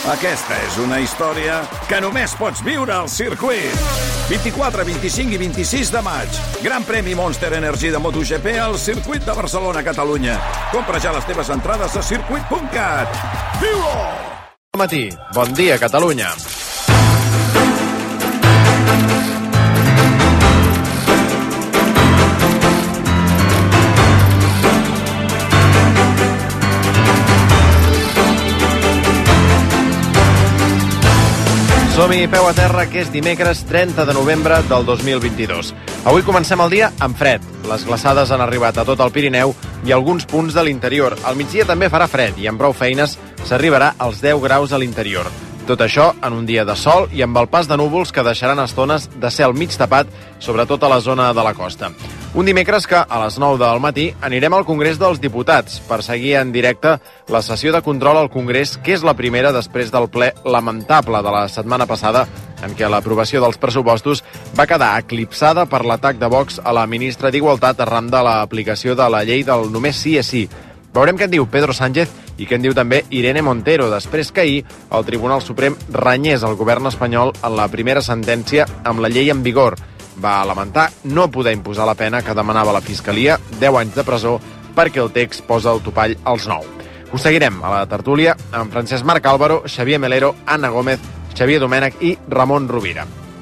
Aquesta és una història que només pots viure al circuit. 24, 25 i 26 de maig. Gran premi Monster Energy de MotoGP al circuit de Barcelona, Catalunya. Compra ja les teves entrades a circuit.cat. Viu-ho! Bon matí. Bon dia, Catalunya. Som-hi, peu a terra, que és dimecres 30 de novembre del 2022. Avui comencem el dia amb fred. Les glaçades han arribat a tot el Pirineu i alguns punts de l'interior. Al migdia també farà fred i amb prou feines s'arribarà als 10 graus a l'interior. Tot això en un dia de sol i amb el pas de núvols que deixaran estones de cel mig tapat, sobretot a la zona de la costa. Un dimecres que a les 9 del matí anirem al Congrés dels Diputats per seguir en directe la sessió de control al Congrés, que és la primera després del ple lamentable de la setmana passada en què l'aprovació dels pressupostos va quedar eclipsada per l'atac de Vox a la ministra d'Igualtat arran de l'aplicació de la llei del només sí és sí. Veurem què en diu Pedro Sánchez i què en diu també Irene Montero, després que ahir el Tribunal Suprem renyés el govern espanyol en la primera sentència amb la llei en vigor. Va lamentar no poder imposar la pena que demanava la Fiscalia, 10 anys de presó, perquè el text posa el topall als 9. Ho seguirem a la tertúlia amb Francesc Marc Álvaro, Xavier Melero, Anna Gómez, Xavier Domènech i Ramon Rovira.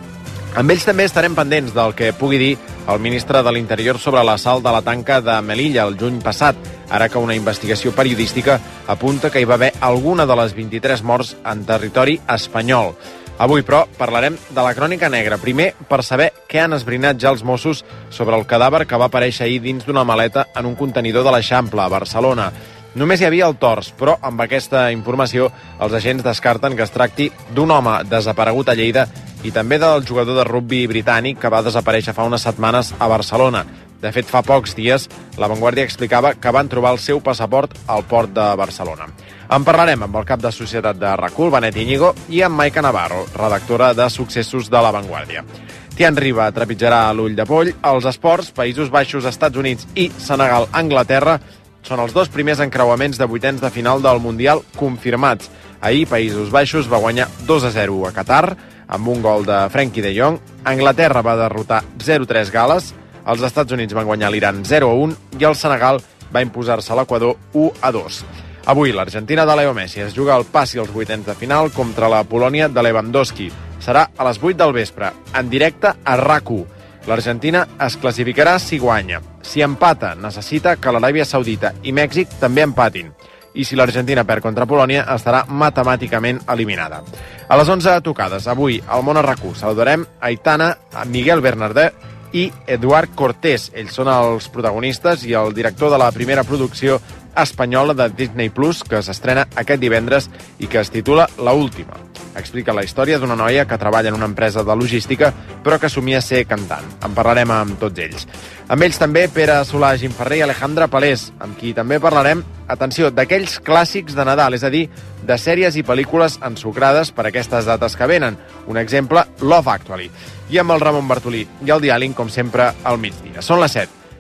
Amb ells també estarem pendents del que pugui dir el ministre de l'Interior sobre l'assalt de la tanca de Melilla el juny passat, ara que una investigació periodística apunta que hi va haver alguna de les 23 morts en territori espanyol. Avui, però, parlarem de la crònica negra. Primer, per saber què han esbrinat ja els Mossos sobre el cadàver que va aparèixer ahir dins d'una maleta en un contenidor de l'Eixample, a Barcelona. Només hi havia el tors, però amb aquesta informació els agents descarten que es tracti d'un home desaparegut a Lleida i també del jugador de rugbi britànic que va desaparèixer fa unes setmanes a Barcelona. De fet, fa pocs dies, La Vanguardia explicava que van trobar el seu passaport al port de Barcelona. En parlarem amb el cap de societat de RAC1, Benet Íñigo, i amb Maica Navarro, redactora de Successos de La Vanguardia. Tian Riba trepitjarà l'ull de poll. Els esports, Països Baixos, Estats Units i Senegal, Anglaterra, són els dos primers encreuaments de vuitens de final del Mundial confirmats. Ahir, Països Baixos va guanyar 2-0 a Qatar, amb un gol de Frenkie de Jong. Anglaterra va derrotar 0-3 Gal·les, els Estats Units van guanyar l'Iran 0-1 i el Senegal va imposar-se a l'Equador 1-2. Avui l'Argentina de Leo Messi es juga el passi als vuitens de final contra la Polònia de Lewandowski. Serà a les 8 del vespre, en directe a RAC1. L'Argentina es classificarà si guanya. Si empata, necessita que l'Aràbia Saudita i Mèxic també empatin. I si l'Argentina perd contra Polònia, estarà matemàticament eliminada. A les 11 tocades, avui, al Món a RAC1, saludarem Aitana, Miguel Bernardé i Eduard Cortés. Ells són els protagonistes i el director de la primera producció espanyola de Disney Plus, que s'estrena aquest divendres i que es titula La Última. Explica la història d'una noia que treballa en una empresa de logística però que somia ser cantant. En parlarem amb tots ells. Amb ells també Pere Solà, Gimferrer i Alejandra Palés, amb qui també parlarem, atenció, d'aquells clàssics de Nadal, és a dir, de sèries i pel·lícules ensucrades per aquestes dates que venen. Un exemple, Love Actually. I amb el Ramon Bartolí i el Diàling, com sempre, al migdia. Són les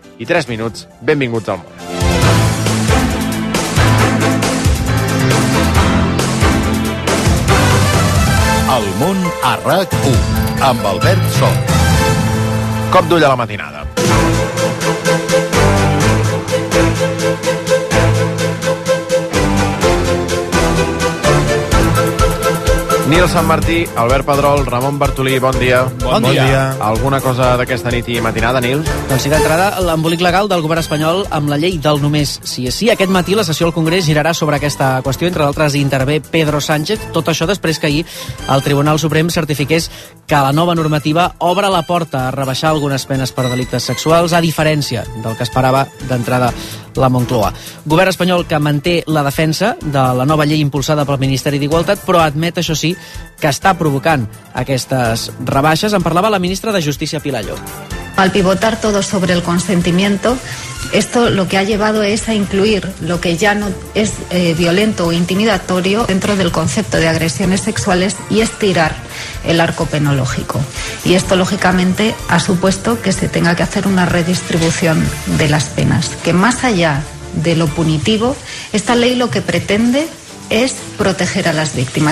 7:03. Benvinguts al món. El món a RAC1, amb Albert Sol. Cop d'ull a la matinada. Nil Sant Martí, Albert Pedrol, Ramon Bartolí, bon dia. Bon dia. Alguna cosa d'aquesta nit i matinada, Nil? Doncs sí, d'entrada, l'embolic legal del govern espanyol amb la llei del només sí és sí. Aquest matí la sessió al Congrés girarà sobre aquesta qüestió. Entre d'altres, intervé Pedro Sánchez. Tot això després que ahir el Tribunal Suprem certifiqués que la nova normativa obre la porta a rebaixar algunes penes per delictes sexuals, a diferència del que esperava d'entrada la Moncloa. Govern espanyol que manté la defensa de la nova llei impulsada pel Ministeri d'Igualtat, però admet, això sí, que està provocant aquestes rebaixes. En parlava la ministra de Justícia, Pilar Llop. Al pivotar todo sobre el consentimiento, esto lo que ha llevado es a incluir lo que ya no es violento o intimidatorio dentro del concepto de agresiones sexuales y estirar el arco penológico. Y esto, lógicamente, ha supuesto que se tenga que hacer una redistribución de las penas. Que más allá de lo punitivo, esta ley lo que pretende es proteger a las víctimas.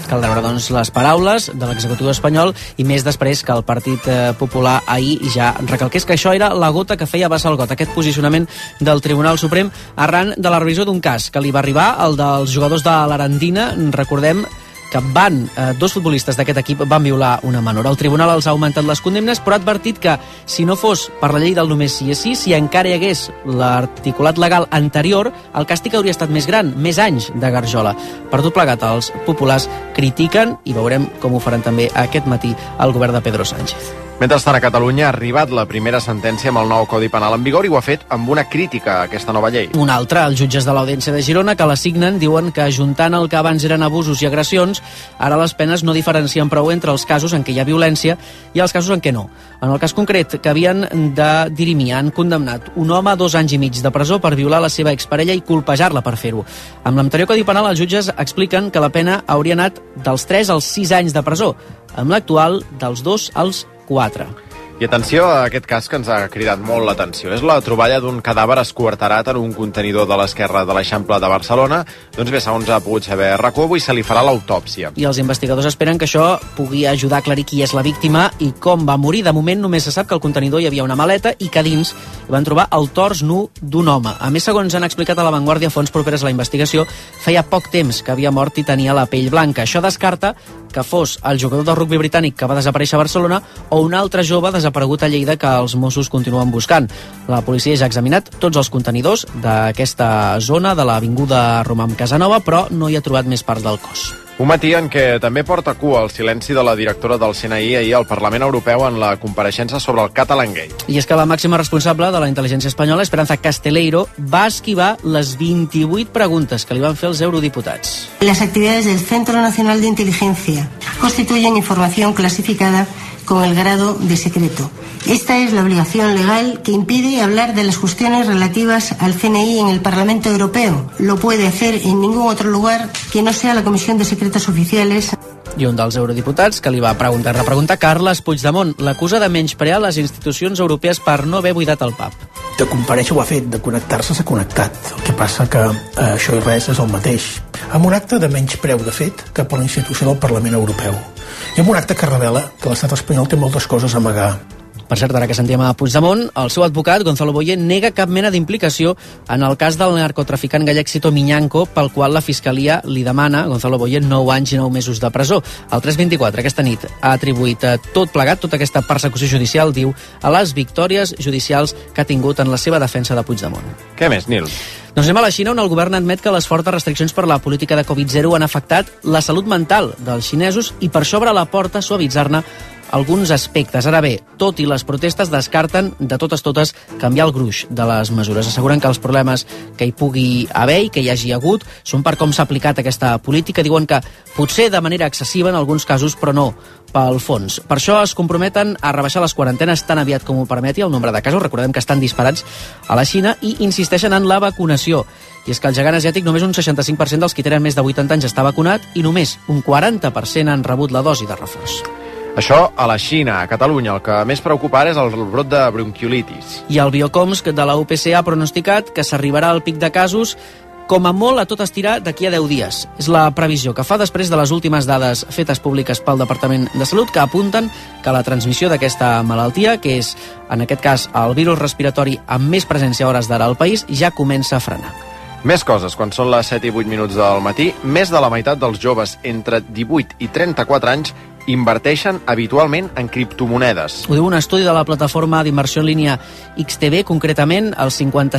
cal veure doncs, les paraules de l'executiu espanyol i més després que el Partit Popular ahir ja recalqués que això era la gota que feia vessar el got, aquest posicionament del Tribunal Suprem arran de la revisió d'un cas que li va arribar, el dels jugadors de l'Arandina. Recordem que dos futbolistes d'aquest equip van violar una menor. El tribunal els ha augmentat les condemnes, però ha advertit que si no fos per la llei del només sí és sí, si encara hi hagués l'articulat legal anterior, el càstig hauria estat més gran, més anys de garjola. Per tot plegat, els populars critiquen, i veurem com ho faran també aquest matí el govern de Pedro Sánchez. Mentrestant, a Catalunya ha arribat la primera sentència amb el nou Codi Penal en vigor i ho ha fet amb una crítica a aquesta nova llei. Una altra, els jutges de l'Audiència de Girona, que la signen, diuen que ajuntant el que abans eren abusos i agressions, ara les penes no diferencien prou entre els casos en què hi ha violència i els casos en què no. En el cas concret que havien de dirimir, han condemnat un home a 2 anys i mig de presó per violar la seva exparella i colpejar-la per fer-ho. Amb l'anterior Codi Penal, els jutges expliquen que la pena hauria anat dels 3 als 6 anys de presó, amb l'actual dels 2 als 4. I atenció a aquest cas que ens ha cridat molt l'atenció. És la troballa d'un cadàver esquarterat en un contenidor de l'esquerra de l'Eixample de Barcelona. Doncs bé, segons ha pogut saber RAC1, avui se li farà l'autòpsia. I els investigadors esperen que això pugui ajudar a aclarir qui és la víctima i com va morir. De moment només se sap que al contenidor hi havia una maleta i que dins hi van trobar el tors nu d'un home. A més, segons han explicat a La Vanguardia, fonts properes a la investigació, feia poc temps que havia mort i tenia la pell blanca. Això descarta que fos el jugador de rugbi britànic que va desaparèixer a Barcelona o un altre jove desaparegut a Lleida que els Mossos continuen buscant. La policia ja ha examinat tots els contenidors d'aquesta zona de l'avinguda Romam Casanova, però no hi ha trobat més parts del cos. Un matí en què també porta cua el silenci de la directora del CNI ahir al Parlament Europeu en la compareixença sobre el Catalangate. I és que la màxima responsable de la intel·ligència espanyola, Esperanza Casteleiro, va esquivar les 28 preguntes que li van fer els eurodiputats. Las actividades del Centro Nacional de Inteligencia constituyen información clasificada con el grado de secreto. Esta es la obligación legal que impide hablar de las cuestiones relativas al CNI en el Parlamento Europeo. Lo puede hacer en ningún otro lugar que no sea la Comisión de Secretos Oficiales. I un dels eurodiputats que li va repreguntar, Carles Puigdemont, l'acusa de menysprear les institucions europees per no haver buidat el pub. De comparèixer ho ha fet, de connectar-se s'ha connectat. El que passa que això i res és el mateix. Amb un acte de menyspreu, de fet, cap a la institució del Parlament Europeu. I amb un acte que revela que l'estat espanyol té moltes coses a amagar. Per cert, ara que sentíem a Puigdemont, el seu advocat, Gonzalo Boye, nega cap mena d'implicació en el cas del narcotraficant gallec Sito Miñanco, pel qual la Fiscalia li demana, Gonzalo Boye, 9 anys i 9 mesos de presó. El 324 aquesta nit ha atribuït tot plegat, tota aquesta persecució judicial, diu, a les victòries judicials que ha tingut en la seva defensa de Puigdemont. Què més, Nil? Doncs anem a la Xina, on el govern admet que les fortes restriccions per la política de Covid-0 han afectat la salut mental dels xinesos i per això obre la porta a suavitzar-ne alguns aspectes. Ara bé, tot i les protestes, descarten de totes canviar el gruix de les mesures. Asseguren que els problemes que hi pugui haver i que hi hagi hagut són per com s'ha aplicat aquesta política. Diuen que potser de manera excessiva en alguns casos, però no pel fons. Per això es comprometen a rebaixar les quarantenes tan aviat com ho permeti el nombre de casos. Recordem que estan disparats a la Xina i insisteixen en la vacunació. I és que el gegant asiàtic només un 65% dels qui tenen més de 80 anys està vacunat i només un 40% han rebut la dosi de reforç. Això a la Xina. A Catalunya el que més preocupa ara és el brot de bronquiolitis. I el Biocomsk de la UPC ha pronosticat que s'arribarà al pic de casos com a molt a tot estirar d'aquí a 10 dies. És la previsió que fa després de les últimes dades fetes públiques pel Departament de Salut que apunten que la transmissió d'aquesta malaltia, que és en aquest cas el virus respiratori amb més presència a hores d'ara al país, ja comença a frenar. Més coses, quan són les 7 i 8 minuts del matí, més de la meitat dels joves entre 18 i 34 anys inverteixen habitualment en criptomonedes. Ho diu un estudi de la plataforma d'inversió en línia XTB, concretament el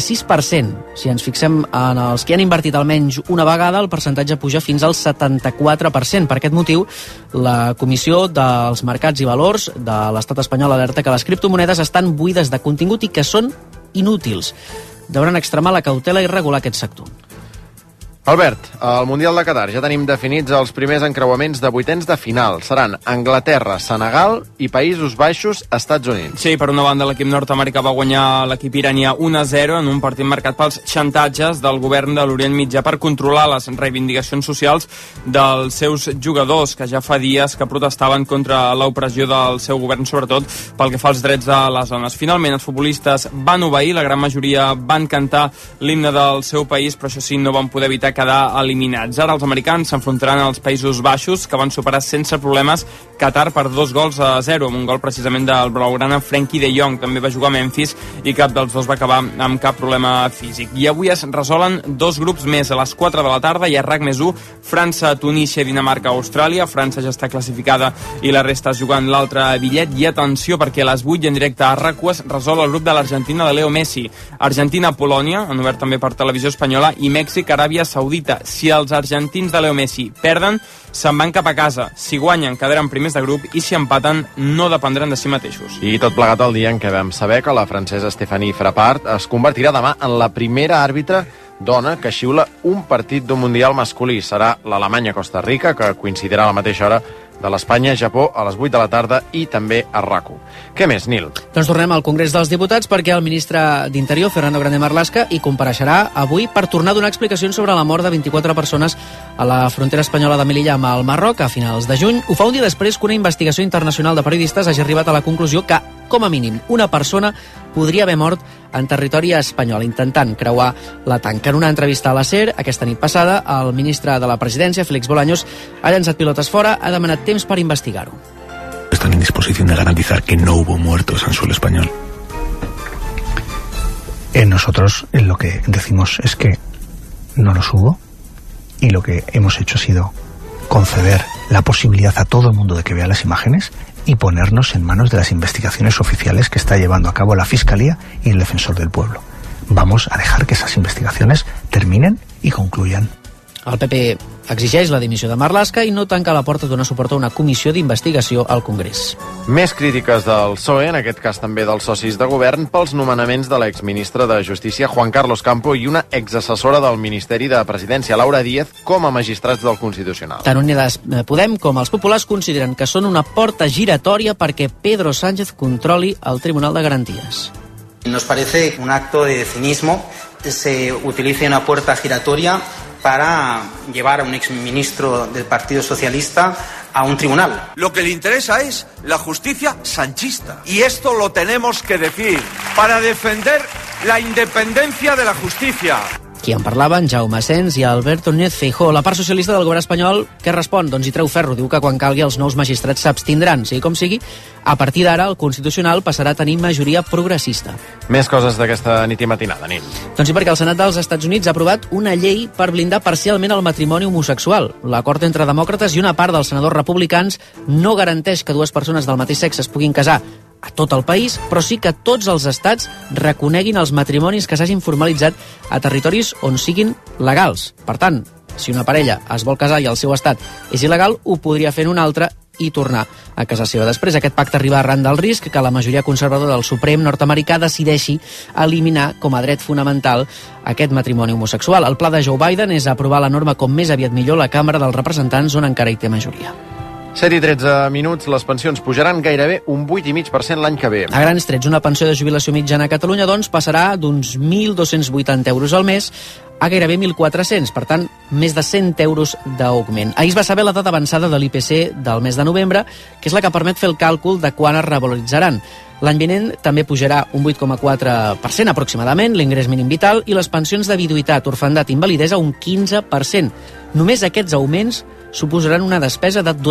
56%. Si ens fixem en els que han invertit almenys una vegada, el percentatge puja fins al 74%. Per aquest motiu, la Comissió dels Mercats i Valors de l'Estat espanyol alerta que les criptomonedes estan buides de contingut i que són inútils. Deuen extremar la cautela i regular aquest sector. Albert, al Mundial de Qatar ja tenim definits els primers encreuaments de vuitens de final. Seran Anglaterra, Senegal i Països Baixos, Estats Units. Sí, per una banda l'equip nord-americà va guanyar l'equip iranià 1-0 en un partit marcat pels xantatges del govern de l'Orient Mitjà per controlar les reivindicacions socials dels seus jugadors, que ja fa dies que protestaven contra l'opressió del seu govern, sobretot pel que fa als drets de les dones. Finalment, els futbolistes van obeir, la gran majoria van cantar l'himne del seu país, però això sí, no van poder evitar podria quedar eliminats. Ara els americans s'enfrontaran als Països Baixos, que van superar sense problemes Qatar per 2-0, amb un gol precisament del blaugrana Frenkie de Jong. També va jugar a Memphis i cap dels dos va acabar amb cap problema físic. I avui es resolen 2 grups més. A les 4 de la tarda hi ha RAC+1, França, Tunísia, Dinamarca, Austràlia. França ja està classificada i la resta jugant l'altre bitllet. I atenció, perquè a les 8 i en directe a RAC1 es resol el grup de l'Argentina de Leo Messi. Argentina-Polònia, han obert també per televisió espanyola, i Mèxic-Aràbia Saudita. Si els argentins de Leo Messi perden, se'n van cap a casa. Si guanyen, quedaran primers de grup, i si empaten, no dependran de si mateixos. I tot plegat el dia en què vam saber que la francesa Stéphanie Frappart es convertirà demà en la primera àrbitre dona que xiula un partit d'un Mundial masculí. Serà l'Alemanya-Costa Rica, que coincidirà a la mateixa hora de l'Espanya-Japó a les 8 de la tarda, i també a RAC1. Què més, Nil? Doncs tornem al Congrés dels Diputats, perquè el ministre d'Interior, Fernando Grande Marlaska, hi compareixerà avui per tornar a donar explicacions sobre la mort de 24 persones a la frontera espanyola de Melilla amb el Marroc a finals de juny. Ho fa un dia després que una investigació internacional de periodistes hagi arribat a la conclusió que, com a mínim, una persona podria haver mort en territori espanyol, intentant creuar la tanca. En una entrevista a la SER, aquesta nit passada, el ministre de la Presidència, Félix Bolaños, ha llançat pilotes fora, ha demanat temps per investigar-ho. Están en disposición de garantizar que no hubo muertos en suelo español. Nosotros lo que decimos es que no los hubo, y lo que hemos hecho ha sido conceder la posibilidad a todo el mundo de que vea las imágenes y ponernos en manos de las investigaciones oficiales que está llevando a cabo la Fiscalía y el Defensor del Pueblo. Vamos a dejar que esas investigaciones terminen y concluyan. El PP exigeix la dimissió de Marlaska i no tanca la porta a donar suport a una comissió d'investigació al Congrés. Més crítiques del PSOE, en aquest cas també dels socis de govern, pels nomenaments de l'exministre de Justícia, Juan Carlos Campo, i una exassessora del Ministeri de Presidència, Laura Díez, com a magistrats del Constitucional. Tant Unides Podem com els populars consideren que són una porta giratòria perquè Pedro Sánchez controli el Tribunal de Garanties. Nos parece un acto de cinismo. Se utilice una puerta giratoria para llevar a un exministro del Partido Socialista a un tribunal. Lo que le interesa es la justicia sanchista. Y esto lo tenemos que decir para defender la independencia de la justicia. Qui en parlaven, Jaume Asens i Alberto Núñez Feijóo. La part socialista del govern espanyol, què respon? Doncs hi treu ferro. Diu que quan calgui els nous magistrats s'abstindran. Sigui com sigui, a partir d'ara el Constitucional passarà a tenir majoria progressista. Més coses d'aquesta nit i matinada, Nil. Doncs sí, perquè el Senat dels Estats Units ha aprovat una llei per blindar parcialment el matrimoni homosexual. L'acord entre demòcrates i una part dels senadors republicans no garanteix que dues persones del mateix sexe es puguin casar a tot el país, però sí que tots els estats reconeguin els matrimonis que s'hagin formalitzat a territoris on siguin legals. Per tant, si una parella es vol casar i el seu estat és il·legal, ho podria fer en un altre i tornar a casa seva. Després, aquest pacte arriba arran del risc que la majoria conservadora del Suprem nord-americà decideixi eliminar com a dret fonamental aquest matrimoni homosexual. El pla de Joe Biden és aprovar la norma com més aviat millor a la Càmera dels Representants, on encara hi té majoria. 7 i 13 minuts, les pensions pujaran gairebé un 8,5% l'any que ve. A grans trets, una pensió de jubilació mitjana a Catalunya doncs passarà d'uns 1.280 euros al mes a gairebé 1.400, per tant, més de 100 euros d'augment. Ahir es va saber la data avançada de l'IPC del mes de novembre, que és la que permet fer el càlcul de quan es revaloritzaran. L'any vinent també pujarà un 8,4% aproximadament l'ingrés mínim vital i les pensions de viduïtat, orfandat i invalidesa un 15%. Només aquests augments suposaran una despesa de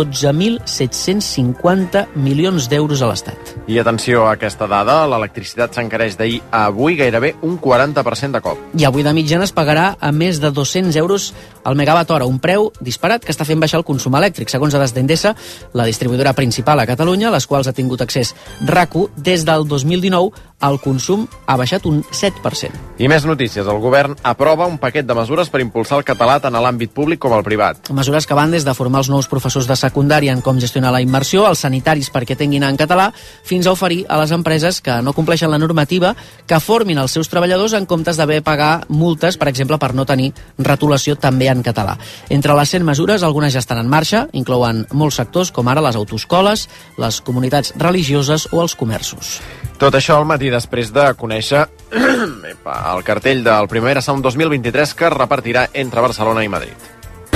12.750 milions d'euros a l'Estat. I atenció a aquesta dada, l'electricitat s'encareix d'ahir a avui gairebé un 40% de cop. I avui de mitjana es pagarà a més de 200 euros al megawatt hora, un preu disparat que està fent baixar el consum elèctric. Segons dades d'Endesa, la distribuïdora principal a Catalunya, a les quals ha tingut accés RAC1, des del 2019 el consum ha baixat un 7%. I més notícies. El govern aprova un paquet de mesures per impulsar el català tant a l'àmbit públic com al privat. Mesures que van des de formar els nous professors de secundària en com gestionar la immersió, els sanitaris perquè tinguin en català, fins a oferir a les empreses que no compleixen la normativa que formin els seus treballadors en comptes d'haver de pagar multes, per exemple, per no tenir retolació també en català. Entre les 100 mesures, algunes ja estan en marxa, inclouen molts sectors com ara les autoescoles, les comunitats religioses o els comerços. Tot això al matí després de conèixer el cartell del Primavera Sound 2023 que es repartirà entre Barcelona i Madrid.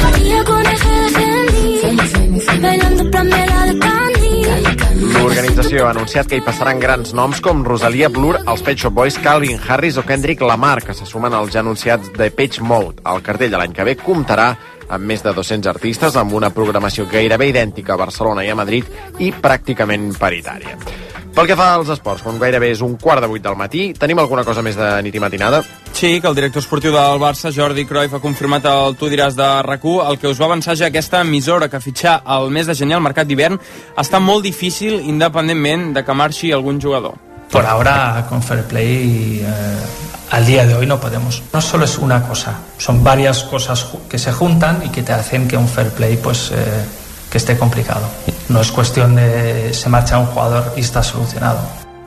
L'organització formació ha anunciat que hi passaran grans noms com Rosalia, Blur, els Pet Shop Boys, Calvin Harris o Kendrick Lamar, que se sumen als ja anunciats Depeche Mode. El cartell de l'any que ve comptarà amb més de 200 artistes, amb una programació gairebé idèntica a Barcelona i a Madrid i pràcticament paritària. Pel que fa als esports, quan gairebé és 7:15 del matí, tenim alguna cosa més de nit i matinada? Sí, que el director esportiu del Barça, Jordi Cruyff, ha confirmat al Tu diràs de RAC1 el que us va avançar ja aquesta emissora, que fitxar al mes de gener al mercat d'hivern està molt difícil, independentment de que marxi algun jugador. Por ahora, con Fair Play, al día de hoy no podemos. No solo es una cosa, son varias cosas que se juntan y que te hacen que un Fair Play que esté complicado. No es cuestión de se marcha un jugador y está solucionado.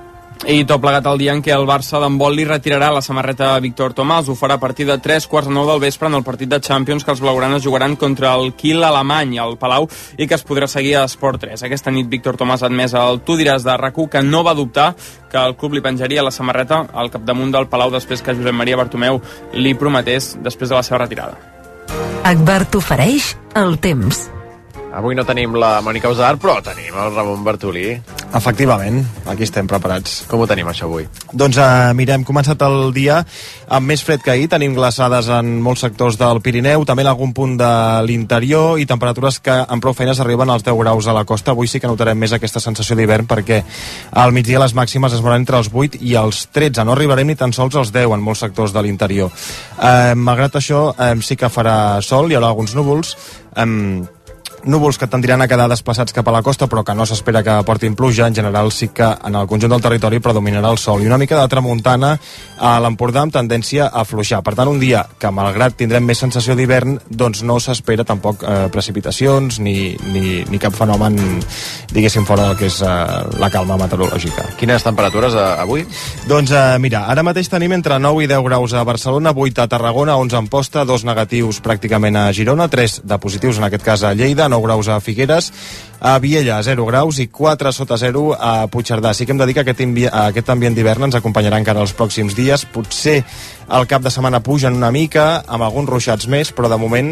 I tot plegat el dia en què el Barça d'handbol li retirarà la samarreta a Víctor Tomàs. Ho farà a partir de 3:15 del vespre en el partit de Champions que els blaugranes jugaran contra el Kiel alemany al Palau i que es podrà seguir a Esport 3. Aquesta nit Víctor Tomàs ha admès al Tu diràs de RAC1 que no va dubtar que el club li penjaria la samarreta al capdamunt del Palau després que Josep Maria Bartomeu li prometés després de la seva retirada. Agbar t'ofereix el temps. Avui no tenim la Mònica Usar, però tenim el Ramon Bartolí. Efectivament, aquí estem preparats. Com ho tenim, això, avui? Doncs mira, hem començat el dia amb més fred que ahir. Tenim glaçades en molts sectors del Pirineu, també en algun punt de l'interior, i temperatures que amb prou feines arriben als 10 graus a la costa. Avui sí que notarem més aquesta sensació d'hivern, perquè al migdia les màximes es veuran entre els 8 i els 13. No arribarem ni tan sols als 10 en molts sectors de l'interior. Malgrat això, sí que farà sol, hi haurà alguns núvols, núvols que tendran a quedar desplaçats cap a la costa, però que no s'espera que portin pluja. En general sí que en el conjunt del territori predominarà el sol i una mica de tramuntana a l'Empordà amb tendència a afluixar. Per tant, un dia que malgrat tindrem més sensació d'hivern, doncs no s'espera tampoc precipitacions ni cap fenomen, diguéssim, fora del que és la calma meteorològica. Quines temperatures avui? Doncs mira, ara mateix tenim entre 9 i 10 graus a Barcelona, 8 a Tarragona, 11 a Amposta, 2 negatius pràcticament a Girona, 3 de positius en aquest cas a Lleida, 9 graus a Figueres, a Viella 0 graus i 4 sota 0 a Puigcerdà. Sí que hem de dir que aquest ambient d'hivern ens acompanyarà encara els pròxims dies. Potser el cap de setmana pugen una mica, amb alguns ruixats més, però de moment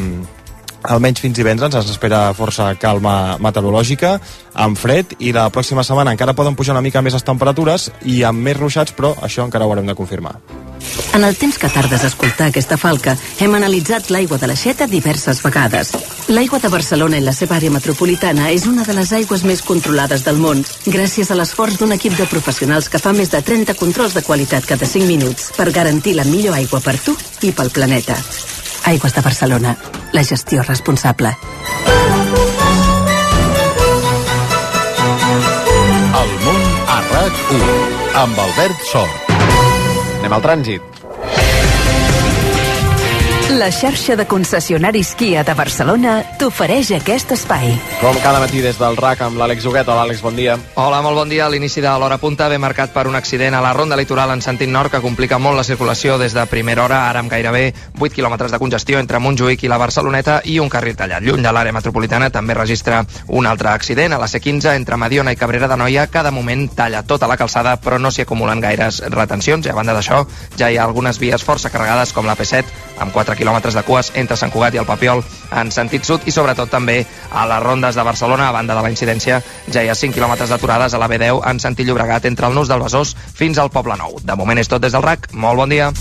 almenys fins divendres ens espera força calma meteorològica, amb fred, i la pròxima setmana encara poden pujar una mica més les temperatures i amb més ruixats, però això encara ho haurem de confirmar. En el temps que tardes a escoltar aquesta falca, hem analitzat l'aigua de l'Aixeta diverses vegades. L'aigua de Barcelona i la seva àrea metropolitana és una de les aigües més controlades del món, gràcies a l'esforç d'un equip de professionals que fa més de 30 controls de qualitat cada 5 minuts per garantir la millor aigua per tu i pel planeta. Aigües de Barcelona, la gestió responsable. El món a RAC1 amb Albert Sort. Anem al trànsit. La xarxa de concessionaris Kia de Barcelona t'ofereix aquest espai. Com cada matí des del RAC amb l'Àlex Huguet. Hola, Àlex, bon dia. Hola, molt bon dia. L'inici de l'hora punta ve marcat per un accident a la ronda litoral en sentit nord que complica molt la circulació des de primera hora, ara amb gairebé 8 quilòmetres de congestió entre Montjuïc i la Barceloneta i un carril tallat. Lluny de l'àrea metropolitana també registra un altre accident a la C15 entre Mediona i Cabrera d'Anoia, que de moment talla tota la calçada però no s'hi acumulen gaires retencions, i a banda d'això ja hi ha algunes vies força carregades com la P7 amb 4 quilòmetres de cues entre Sant Cugat i el Papiol en sentit sud, i sobretot també a les rondes de Barcelona. A banda de la incidència ja hi ha 5 quilòmetres d'aturades a la B10 en sentit Llobregat entre el Nus del Besòs fins al Poble Nou. De moment és tot des del RAC. Molt bon dia.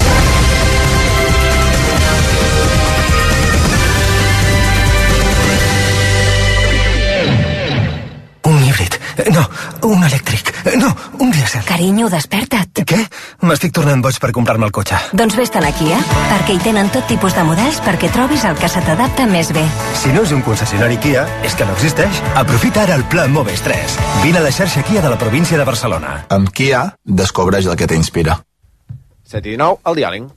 Un híbrid. No, un elèctric. No, un dièsel. Carinyo, desperta't. Què? M'estic tornant boig per comprar-me el cotxe. Doncs vés-te'n a Kia, perquè hi tenen tot tipus de models perquè trobis el que se t'adapta més bé. Si no és un concessionari Kia, és que no existeix. Aprofita ara el Pla Moves 3. Vine a la xarxa Kia de la província de Barcelona. Amb Kia, descobreix el que t'inspira. 7:19, el diàleg.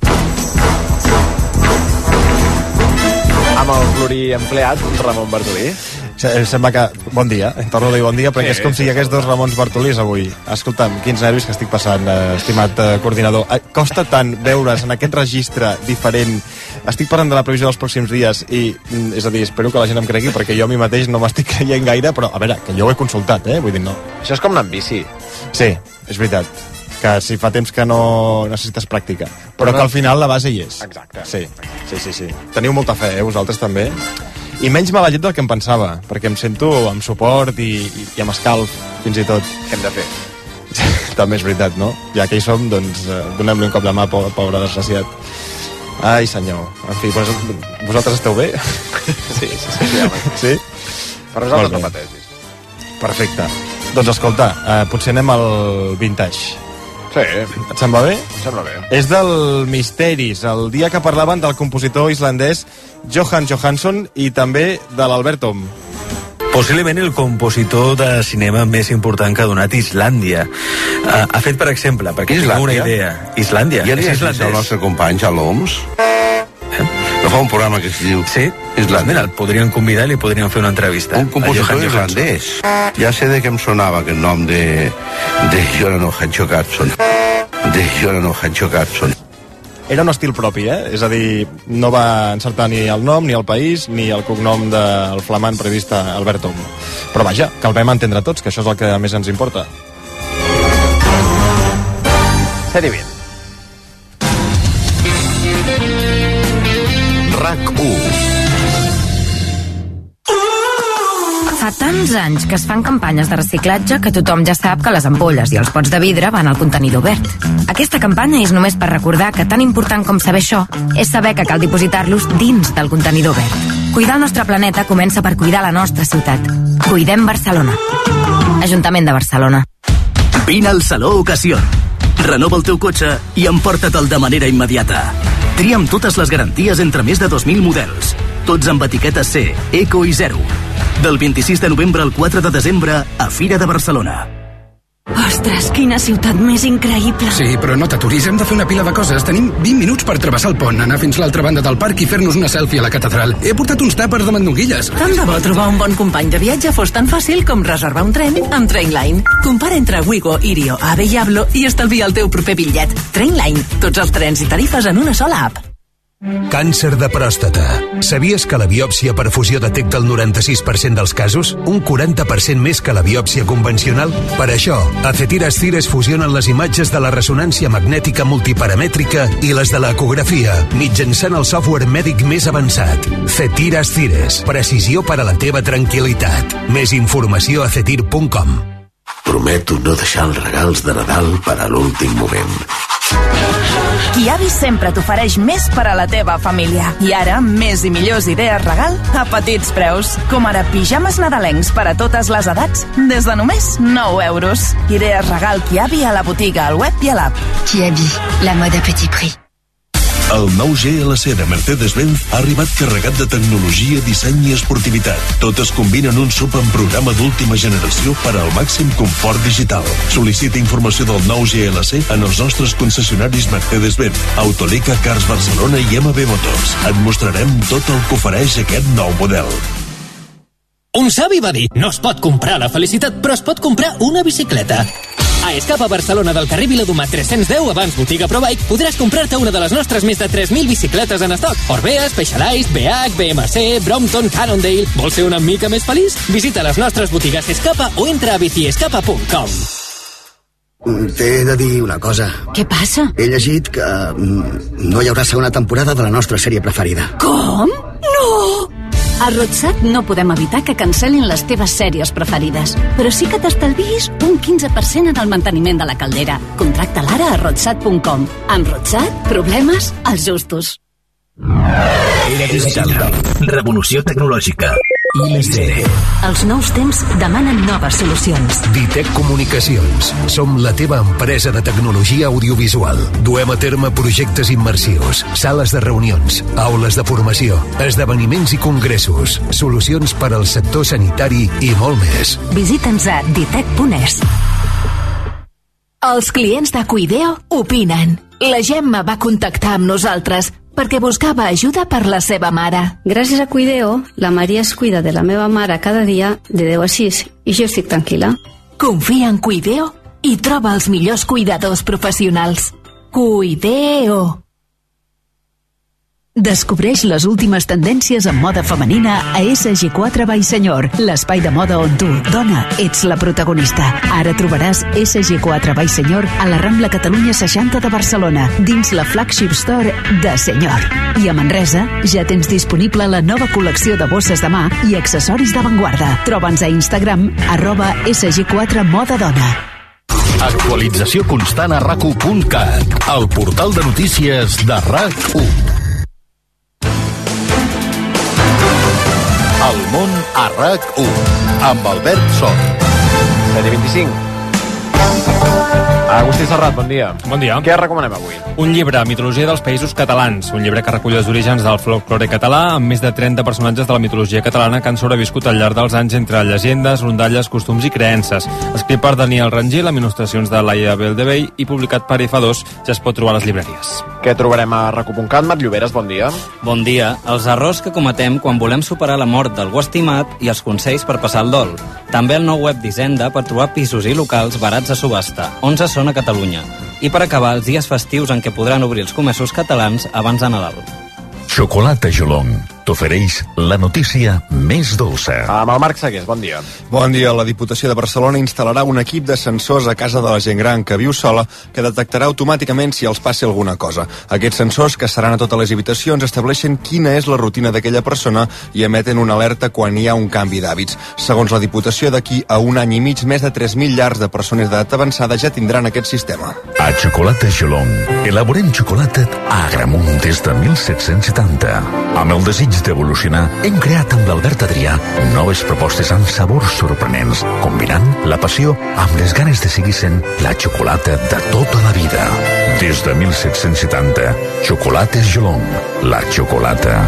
Amb el pluriempleat Ramon Bartolí. Sembla que... Bon dia, torno a dir bon dia, perquè és com si hi hagués dos Ramons Bartolís avui. Escolta'm, quins nervis que estic passant, estimat coordinador. Costa tant veure's en aquest registre diferent. Estic parlant de la previsió dels pròxims dies i, és a dir, espero que la gent em cregui, perquè jo a mi mateix no m'estic creient gaire, però, a veure, que jo ho he consultat, vull dir, no. Això és com anar amb bici. Sí, és veritat. Que si fa temps que no necessites pràctica. Però que al final la base hi és. Exacte. Sí. Teniu molta fe, vosaltres també? i menys mala llet del que em pensava, perquè em sento amb suport i amb escalf, fins i tot. Què hem de fer? També és veritat, no? Ja que hi som, doncs donem-li un cop de mà, pobre desgraciat. Ai, senyor. En fi, vosaltres esteu bé? Sí. Sí? Per nosaltres no pateixis. Perfecte. Doncs escolta, potser anem al vintage. Sí. Et sembla bé? Em sembla bé. És del Mysteries, el dia que parlaven del compositor islandès Jóhann Jóhannsson i també de l'Albert Om. Possiblement el compositor de cinema més important que ha donat Islàndia. Ha fet, per exemple, perquè tinc una idea... Islàndia. Ja li has dit al nostre company, a l'OMS? No fa un programa que es diu... Sí, Islàndia. El podrien convidar i li podrien fer una entrevista. Un compositor islandès. Ja sé de què em sonava aquest nom de Jóhann Jóhannsson. Era un estil propi, És a dir, no va encertar ni el nom, ni el país, ni el cognom del flamant periodista Albert Om. Però vaja, que el vam entendre tots, que això és el que més ens importa. Sèrie 20. RAC1. Fa tants anys que es fan campanyes de reciclatge que tothom ja sap que les ampolles i els pots de vidre van al contenidor verd. Aquesta campanya és només per recordar que tan important com saber això és saber que cal dipositar-los dins del contenidor verd. Cuidar el nostre planeta comença per cuidar la nostra ciutat. Cuidem Barcelona. Ajuntament de Barcelona. Vine al Saló Ocasión. Renova el teu cotxe i emporta-te'l de manera immediata. Tria amb totes les garanties entre més de 2.000 models. Tots amb etiqueta C, Eco i Zero. Del 26 de novembre al 4 de desembre a Fira de Barcelona. Ostres, quina ciutat més increïble. Sí, però no t'aturis, hem de fer una pila de coses. Tenim 20 minuts per travessar el pont, anar fins l'altra banda del parc i fer-nos una selfie a la catedral. He portat uns tàpers de mandonguilles. Tant de bo trobar un bon company de viatge fos tan fàcil com reservar un tren amb Trainline. Compara entre Wigo, Irio, Ave i Ablo i estalvia el teu proper bitllet. Trainline, tots els trens i tarifes en una sola app. Càncer de pròstata. Sabies que la biòpsia per fusió detecta el 96% dels casos? Un 40% més que la biòpsia convencional? Per això, a Cetires fusionen les imatges de la ressonància magnètica multiparamètrica i les de l'ecografia, mitjançant el software mèdic més avançat. Cetires. Precisió per a la teva tranquil·litat. Més informació a cetir.com. Prometo no deixar els regals de Nadal per a l'últim moment. Kiabi sempre t'ofereix més per a la teva família. I ara, més i millors idees regal a petits preus. Com ara pijames nadalencs per a totes les edats des de només 9 euros. Idees regal Kiabi a la botiga, al web i a l'app. Kiabi, la mode à petit prix. El nou GLC de Mercedes-Benz ha arribat carregat de tecnologia, disseny i esportivitat. Totes combinen un SUV amb programa d'última generació per al màxim confort digital. Sol·licita informació del nou GLC en els nostres concessionaris Mercedes-Benz, Autolica, Cars Barcelona i MB Motors. Et mostrarem tot el que ofereix aquest nou model. Un savi va dir, no es pot comprar la felicitat, però es pot comprar una bicicleta. A Escapa Barcelona del carrer Viladomat 310, abans botiga ProBike, podràs comprar-te una de les nostres més de 3.000 bicicletes en estoc. Orbea, Specialized, BH, BMC, Brompton, Cannondale. Vols ser una mica més feliç? Visita les nostres botigues Escapa o entra a biciescapa.com. T'he de dir una cosa. Què passa? He llegit que no hi haurà segona temporada de la nostra sèrie preferida. Com? No! A Rodsat no podem evitar que cancel·lin les teves sèries preferides, però sí que t'estalviïs un 15% en el manteniment de la caldera. Contracta-la ara a rodsat.com. Amb Rodsat, problemes als justos. Era digital. Revolució tecnològica. I+D. Els nous temps demanen noves solucions. Ditec Comunicacions. Som la teva empresa de tecnologia audiovisual. Duem a terme projectes immersius, sales de reunions, aules de formació, esdeveniments i congressos, solucions per al sector sanitari i molt més. Visita'ns a ditec.es. Els clients de Cuideo opinen. La Gemma va contactar amb nosaltres perquè buscava ajuda per la seva mare. Gràcies a Cuideo, la Maria es cuida de la meva mare cada dia de 10 a 6 i jo estic tranquil·la. Confia en Cuideo i troba els millors cuidadors professionals. Cuideo. Descobreix les últimes tendències en moda femenina a SG4 by Senyor, l'espai de moda on tu, dona, ets la protagonista. Ara trobaràs SG4 by Senyor a la Rambla Catalunya 60 de Barcelona, dins la flagship store de Senyor. I a Manresa ja tens disponible la nova col·lecció de bosses de mà i accessoris d'avantguarda. Troba'ns a Instagram @SG4 Moda Dona. Actualització constant a RAC1.cat, el portal de notícies de RAC1. El món a RAC1, amb Albert Sort. 7:25. Agustí Serrat, bon dia. Bon dia. Què recomanem avui? Un llibre, Mitologia dels Països Catalans, un llibre que recull els orígens del folklore català amb més de 30 personatges de la mitologia catalana que han sobreviscut al llarg dels anys entre llegendes, rondalles, costums i creences. Escrit per Daniel Rangil, amb il·lustracions de Laia Beldevell i publicat per F2, ja es pot trobar a les llibreries. Què trobarem a RAC1.cat? Marc Lloberes, bon dia. Bon dia. Els errors que cometem quan volem superar la mort d'algú estimat i els consells per passar el dol. També el nou web d'Hisenda per trobar pisos i locals barats a subhasta. 11 són a Catalunya. I per acabar, els dies festius en què podran obrir els comerços catalans abans de Nadal. Xocolata Jolong t'ofereix la notícia més dolça. Amb el Marc Segués, bon dia. Bon dia. La Diputació de Barcelona instal·larà un equip de sensors a casa de la gent gran que viu sola que detectarà automàticament si els passi alguna cosa. Aquests sensors, que seran a totes les habitacions, estableixen quina és la rutina d'aquella persona i emeten una alerta quan hi ha un canvi d'hàbits. Segons la Diputació, d'aquí a un any i mig, més de 3.000 llars de persones d'edat avançada ja tindran aquest sistema. A Xocolata Jolong elaborem xocolata a Agramunt des de 1770. Amb el desig d'evolucionar, hem creat amb l'Albert Adrià noves propostes amb sabors sorprenents, combinant la passió amb les ganes de seguir sent la xocolata de tota la vida. Des de 1770, Xocolates Jolong, la xocolata.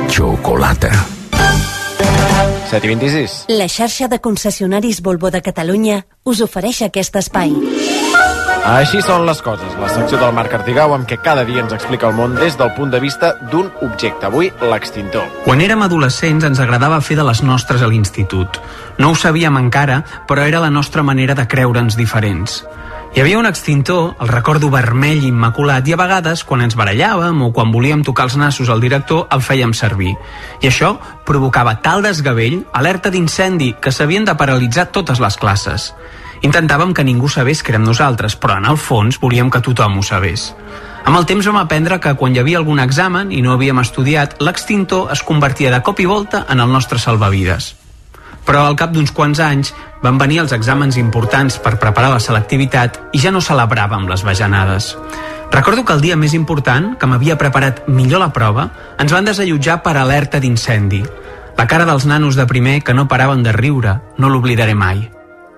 7:26. La xarxa de concessionaris Volvo de Catalunya us ofereix aquest espai. Així són les coses, la secció del Marc Artigau amb què cada dia ens explica el món des del punt de vista d'un objecte, avui l'extintor. Quan érem adolescents ens agradava fer de les nostres a l'institut. No ho sabíem encara, però era la nostra manera de creure'ns diferents. Hi havia un extintor, el recordo vermell immaculat, i a vegades, quan ens barallàvem o quan volíem tocar els nassos al director, el fèiem servir. I això provocava tal desgavell, alerta d'incendi, que s'havien de paralitzar totes les classes. Intentàvem que ningú sabés que érem nosaltres, però en el fons volíem que tothom ho sabés. Amb el temps vam aprendre que quan hi havia algun examen i no havíem estudiat, l'extintor es convertia de cop i volta en el nostre salvavides. Però al cap d'uns quants anys van venir els exàmens importants per preparar la selectivitat i ja no celebràvem les bajanades. Recordo que el dia més important, que m'havia preparat millor la prova, ens van desallotjar per alerta d'incendi. La cara dels nanos de primer que no paraven de riure, no l'oblidaré mai.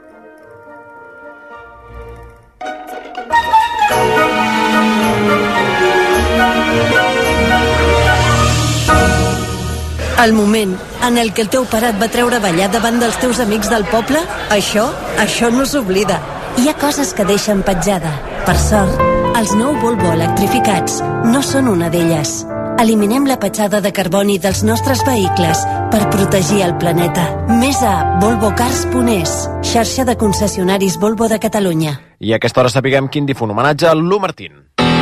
El moment en el que el teu pare et va treure a ballar davant dels teus amics del poble, això no s'oblida. Hi ha coses que deixen petjada. Per sort, els nou Volvo electrificats no són una d'elles. Eliminem la petjada de carboni dels nostres vehicles per protegir el planeta. Més a volvocars.es, xarxa de concessionaris Volvo de Catalunya. I a aquesta hora sapiguem quin difunt homenatge a Lu Martín.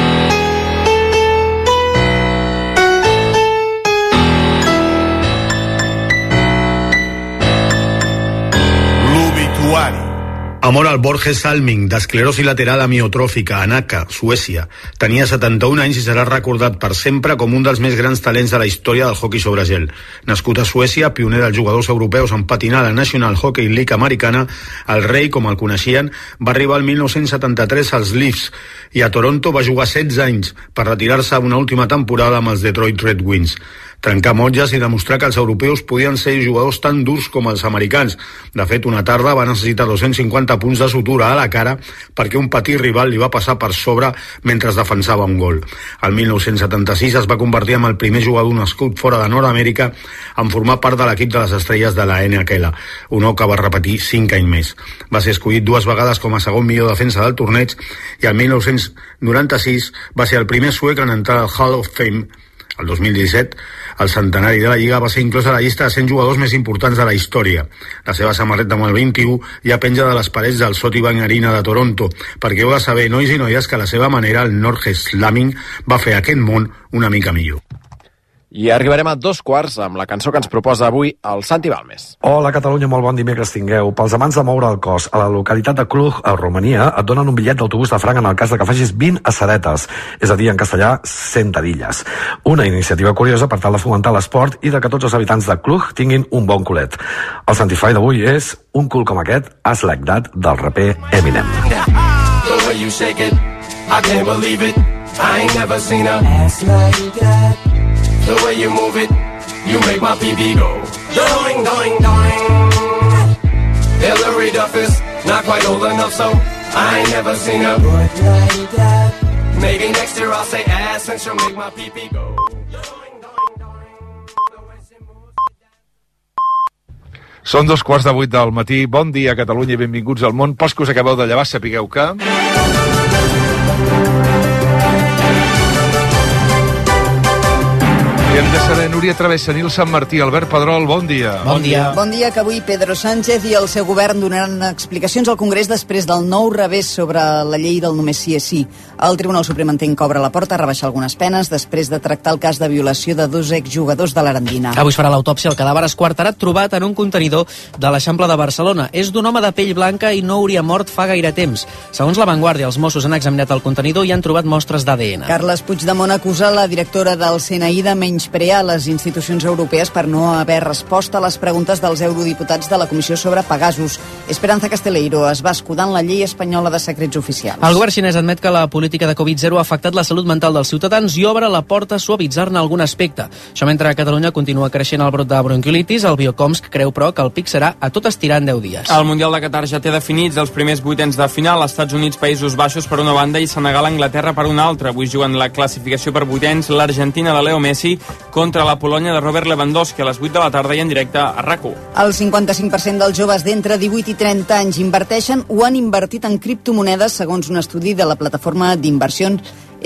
Amor al Borges Salming, d'esclerosi lateral amiotròfica a Nacka, Suècia. Tenia 71 anys i serà recordat per sempre com un dels més grans talents de la història del hoquei sobre gel. Nascut a Suècia, pioner dels jugadors europeus en patinar a la National Hockey League americana, el rei, com el coneixien, va arribar el 1973 als Leafs i a Toronto va jugar 16 anys per retirar-se una última temporada amb els Detroit Red Wings. Trencar motlles i demostrar que els europeus podien ser jugadors tan durs com els americans. De fet, una tarda va necessitar 250 punts de sutura a la cara perquè un petit rival li va passar per sobre mentre defensava un gol. El 1976 es va convertir en el primer jugador nascut fora de Nord-Amèrica en formar part de l'equip de les estrelles de la NHL, un honor que va repetir 5 anys més. Va ser escollit 2 vegades com a segon millor defensa del torneig i el 1996 va ser el primer suec en entrar al Hall of Fame. El 2017, el centenari de la Lliga va ser inclòs a la llista de 100 jugadors més importants de la història. La seva samarreta amb el 21 ja penja de les parets del Scotiabank Arena de Toronto, perquè heu de saber, nois i noies, que a la seva manera el Norge Slamming va fer aquest món una mica millor. I arribarem a 2:15 amb la cançó que ens proposa avui el Santi Balmes. Hola Catalunya, molt bon dimecres tingueu. Pels amants de moure el cos, a la localitat de Cluj, a Romania, et donen un bitllet d'autobús de franc en el cas de que facis 20 assadetes, és a dir, en castellà, 100 d'adilles. Una iniciativa curiosa per tal de fomentar l'esport i de que tots els habitants de Cluj tinguin un bon culet. El Santify d'avui és un cul com aquest, As Like That, del raper Eminem. The way you shake it, I can't believe it. I ain't never seen a ass like that. The way you move it, you make my pee-pee go doing, doing, doing. Hillary Duff is not quite old enough, so I ain't never seen a butt like that. Maybe next year I'll say ass and she'll make my pee-pee go. Són 7:15 del matí. Bon dia, Catalunya, i benvinguts al món. Pels que us acabeu de llevar, sapigueu que... I hem de saber, Núria Travessa, Nil Sant Martí, Albert Pedrol, bon dia. Bon dia. Bon dia, que avui Pedro Sánchez i el seu govern donaran explicacions al Congrés després del nou revés sobre la llei del només sí és sí. El Tribunal Suprem entenc que obre la porta a rebaixar algunes penes després de tractar el cas de violació de 2 exjugadors de l'Arandina. Avui es farà l'autòpsia al cadàver esquarterat trobat en un contenidor de l'Eixample de Barcelona. És d'un home de pell blanca i no hauria mort fa gaire temps. Segons La Vanguardia, els Mossos han examinat el contenidor i han trobat mostres d'ADN. Carles Puigdemont acusa la directora del CNI de menysprear les institucions europees per no haver respost a les preguntes dels eurodiputats de la Comissió sobre Pegasus. Esperanza Casteleiro es va escudar en la llei espanyola de secrets oficials. El govern xinès admet que la política de Covid-0 ha afectat la salut mental dels ciutadans i obre la porta a suavitzar-ne algun aspecte. Això mentre a Catalunya continua creixent el brot de bronquiolitis, el Biocomsk creu, però, que el pic serà a tot estirar en 10 dies. El Mundial de Qatar ja té definits els primers vuitens de final. Estats Units, Països Baixos per una banda i Senegal, Anglaterra per una altra. Avui juguen la classificació per vuitens l'Argentina de Leo Messi contra la Polònia de Robert Lewandowski a les 8 de la tarda i en directe a RAC1. El 55% dels joves d'entre 18 i 30 anys inverteixen o han invertit en criptomonedes, segons un estudi de la plataforma d'inversions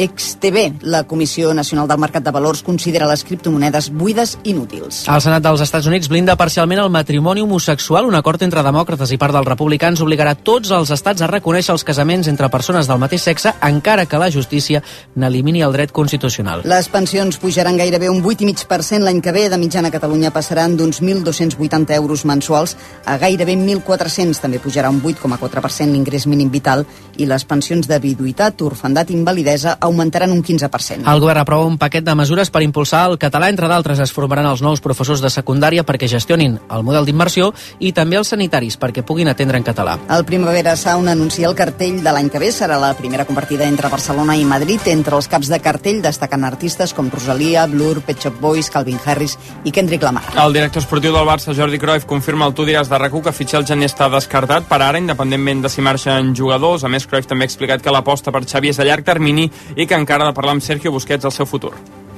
XTB. La Comissió Nacional del Mercat de Valors considera les criptomonedes buides inútils. El Senat dels Estats Units blinda parcialment el matrimoni homosexual. Un acord entre demòcrates i part dels republicans obligarà tots els estats a reconèixer els casaments entre persones del mateix sexe, encara que la justícia n'elimini el dret constitucional. Les pensions pujaran gairebé un 8,5% l'any que ve. De mitjana a Catalunya passaran d'uns 1.280 euros mensuals a gairebé 1.400. També pujarà un 8,4% l'ingrés mínim vital i les pensions de viduïtat, orfandat i invalidesa augmentaran un 15%. El govern aprova un paquet de mesures per impulsar el català. Entre d'altres, es formaran els nous professors de secundària perquè gestionin el model d'immersió i també els sanitaris perquè puguin atendre en català. El Primavera Sound anuncia el cartell de l'any que ve. Serà la primera compartida entre Barcelona i Madrid. Entre els caps de cartell destaquen artistes com Rosalia, Blur, Pet Shop Boys, Calvin Harris i Kendrick Lamar. El director esportiu del Barça, Jordi Cruyff, confirma al Tu diràs de RAC1 que fitxar el gener està descartat per ara, independentment de si marxen jugadors. A més, Cruyff també ha explicat que l'aposta per Xavi és a llarg termini i que encara ha de parlar amb Sergio Busquets del seu futur.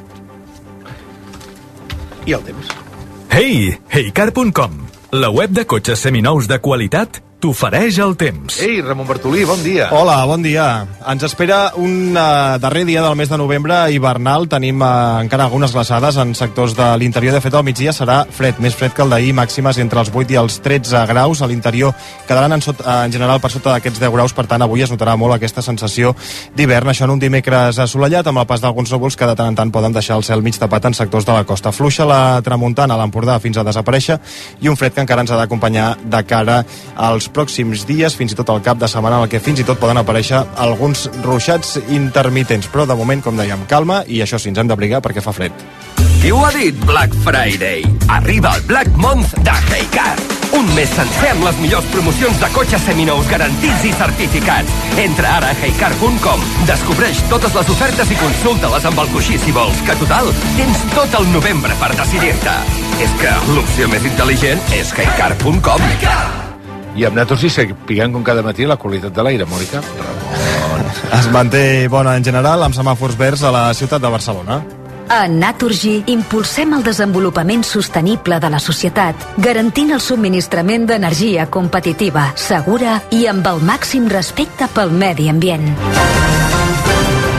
I el temps. Hey, heycar.com, la web de cotxes seminous de qualitat t'ofereix el temps. Ei, Ramon Bartolí, bon dia. Hola, bon dia. Ens espera un darrer dia del mes de novembre hivernal. Tenim encara algunes glaçades en sectors de l'interior. De fet, al migdia serà fred, més fred que el d'ahir, màximes entre els 8 i els 13 graus. A l'interior quedaran en general per sota d'aquests 10 graus, per tant, avui es notarà molt aquesta sensació d'hivern. Això en un dimecres assolellat, amb el pas d'alguns núvols que de tant en tant poden deixar el cel mig tapat en sectors de la costa. Fluixa la tramuntana a l'Empordà fins a desaparèixer i un fred que encara ens ha d'acompanyar de cara als pròxims dies, fins i tot al cap de setmana, en el que fins i tot poden aparèixer alguns ruixats intermitents, però de moment, com dèiem, calma, i això sí, ens hem d'abrigar perquè fa fred. Qui ho ha dit? Black Friday. Arriba el Black Month de Heycar. Un mes sencer amb les millors promocions de cotxes seminous garantits i certificats. Entra ara a heycar.com, descobreix totes les ofertes i consulta-les amb el coixí si vols, que total, tens tot el novembre per decidir-te. És que l'opció més intel·ligent és heycar.com. I amb Naturgy sapiguem com cada matí la qualitat de l'aire, Mònica. Es manté bona en general amb semàfors verds a la ciutat de Barcelona. A Naturgy impulsem el desenvolupament sostenible de la societat, garantint el subministrament d'energia competitiva, segura i amb el màxim respecte pel medi ambient.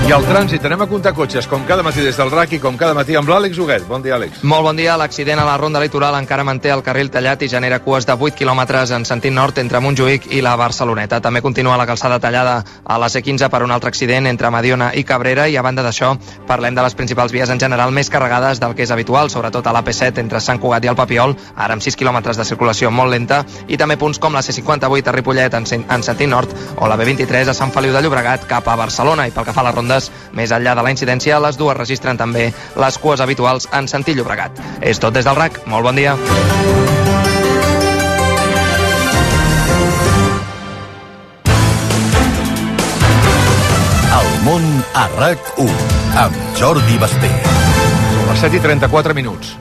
I al trànsit anem a comptar cotxes, com cada matí des del RAC i com cada matí amb l'Àlex Huguet. Bon dia, Àlex. Molt bon dia. L'accident a la Ronda Litoral encara manté el carril tallat i genera cues de 8 quilòmetres en sentit nord entre Montjuïc i la Barceloneta. També continua la calçada tallada a la C15 per un altre accident entre Mediona i Cabrera, i a banda d'això parlem de les principals vies en general més carregades del que és habitual, sobretot a la P7 entre Sant Cugat i el Papiol, ara amb 6 quilòmetres de circulació molt lenta, i també punts com la C58 a Ripollet en sentit nord o la B23 a Sant Feliu de Llobregat cap a Barcelona. I pel que fa a les rondes, més enllà de la incidència, les dues registren també les cues habituals en sentit Llobregat. És tot des del RAC. Molt bon dia. El món a RAC1 amb Jordi Basté. Són les 7:34 minuts.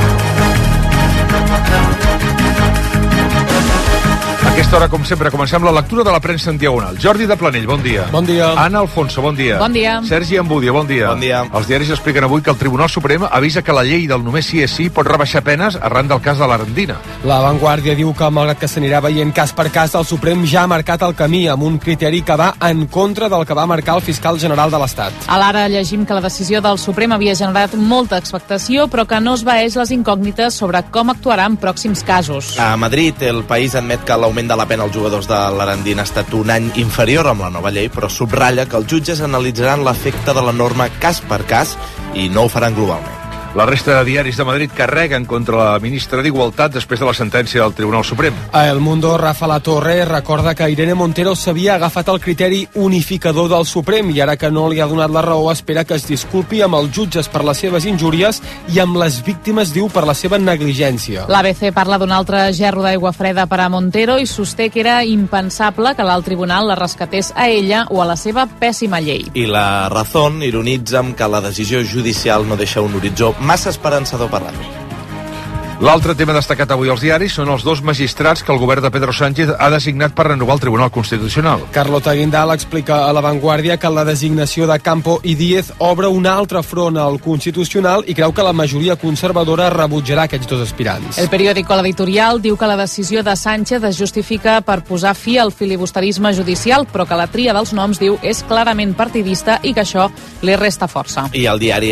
A aquesta hora, com sempre, comencem la lectura de la premsa en diagonal. Jordi de Planell, bon dia. Bon dia. Anna Alfonso, bon dia. Bon dia. Sergi Embúdia, bon dia. Bon dia. Els diaris expliquen avui que el Tribunal Suprem avisa que la llei del només sí és sí pot rebaixar penes arran del cas de l'Arandina. La Vanguardia diu que, malgrat que s'anirà veient cas per cas, el Suprem ja ha marcat el camí amb un criteri que va en contra del que va marcar el fiscal general de l'Estat. A l'Ara llegim que la decisió del Suprem havia generat molta expectació, però que no esvaeix les incògnites sobre com actuarà en pròxims casos. A Madrid, El País admet que l'augment de la pena als jugadors de l'Arandina ha estat un any inferior amb la nova llei, però subratlla que els jutges analitzaran l'efecte de la norma cas per cas i no ho faran globalment. La resta de diaris de Madrid carreguen contra la ministra d'Igualtat després de la sentència del Tribunal Suprem. A El Mundo, Rafa Latorre recorda que Irene Montero s'havia agafat el criteri unificador del Suprem i ara que no li ha donat la raó espera que es disculpi amb els jutges per les seves injúries i amb les víctimes, diu, per la seva negligència. L'ABC parla d'un altre gerro d'aigua freda per a Montero i sosté que era impensable que l'alt tribunal la rescatés a ella o a la seva pèssima llei. I La Razón ironitza amb que la decisió judicial no deixa un horitzó massa esperançador per l'any. L'altre tema destacat avui als diaris són els dos magistrats que el govern de Pedro Sánchez ha designat per renovar el Tribunal Constitucional. Carlota Guindal explica a La Vanguardia que la designació de Campo i Díez obre un altre front al Constitucional i creu que la majoria conservadora rebutjarà aquests dos aspirants. El periòdico L'Editorial diu que la decisió de Sánchez es justifica per posar fi al filibusterisme judicial, però que la tria dels noms, diu, és clarament partidista i que això li resta força. I el diari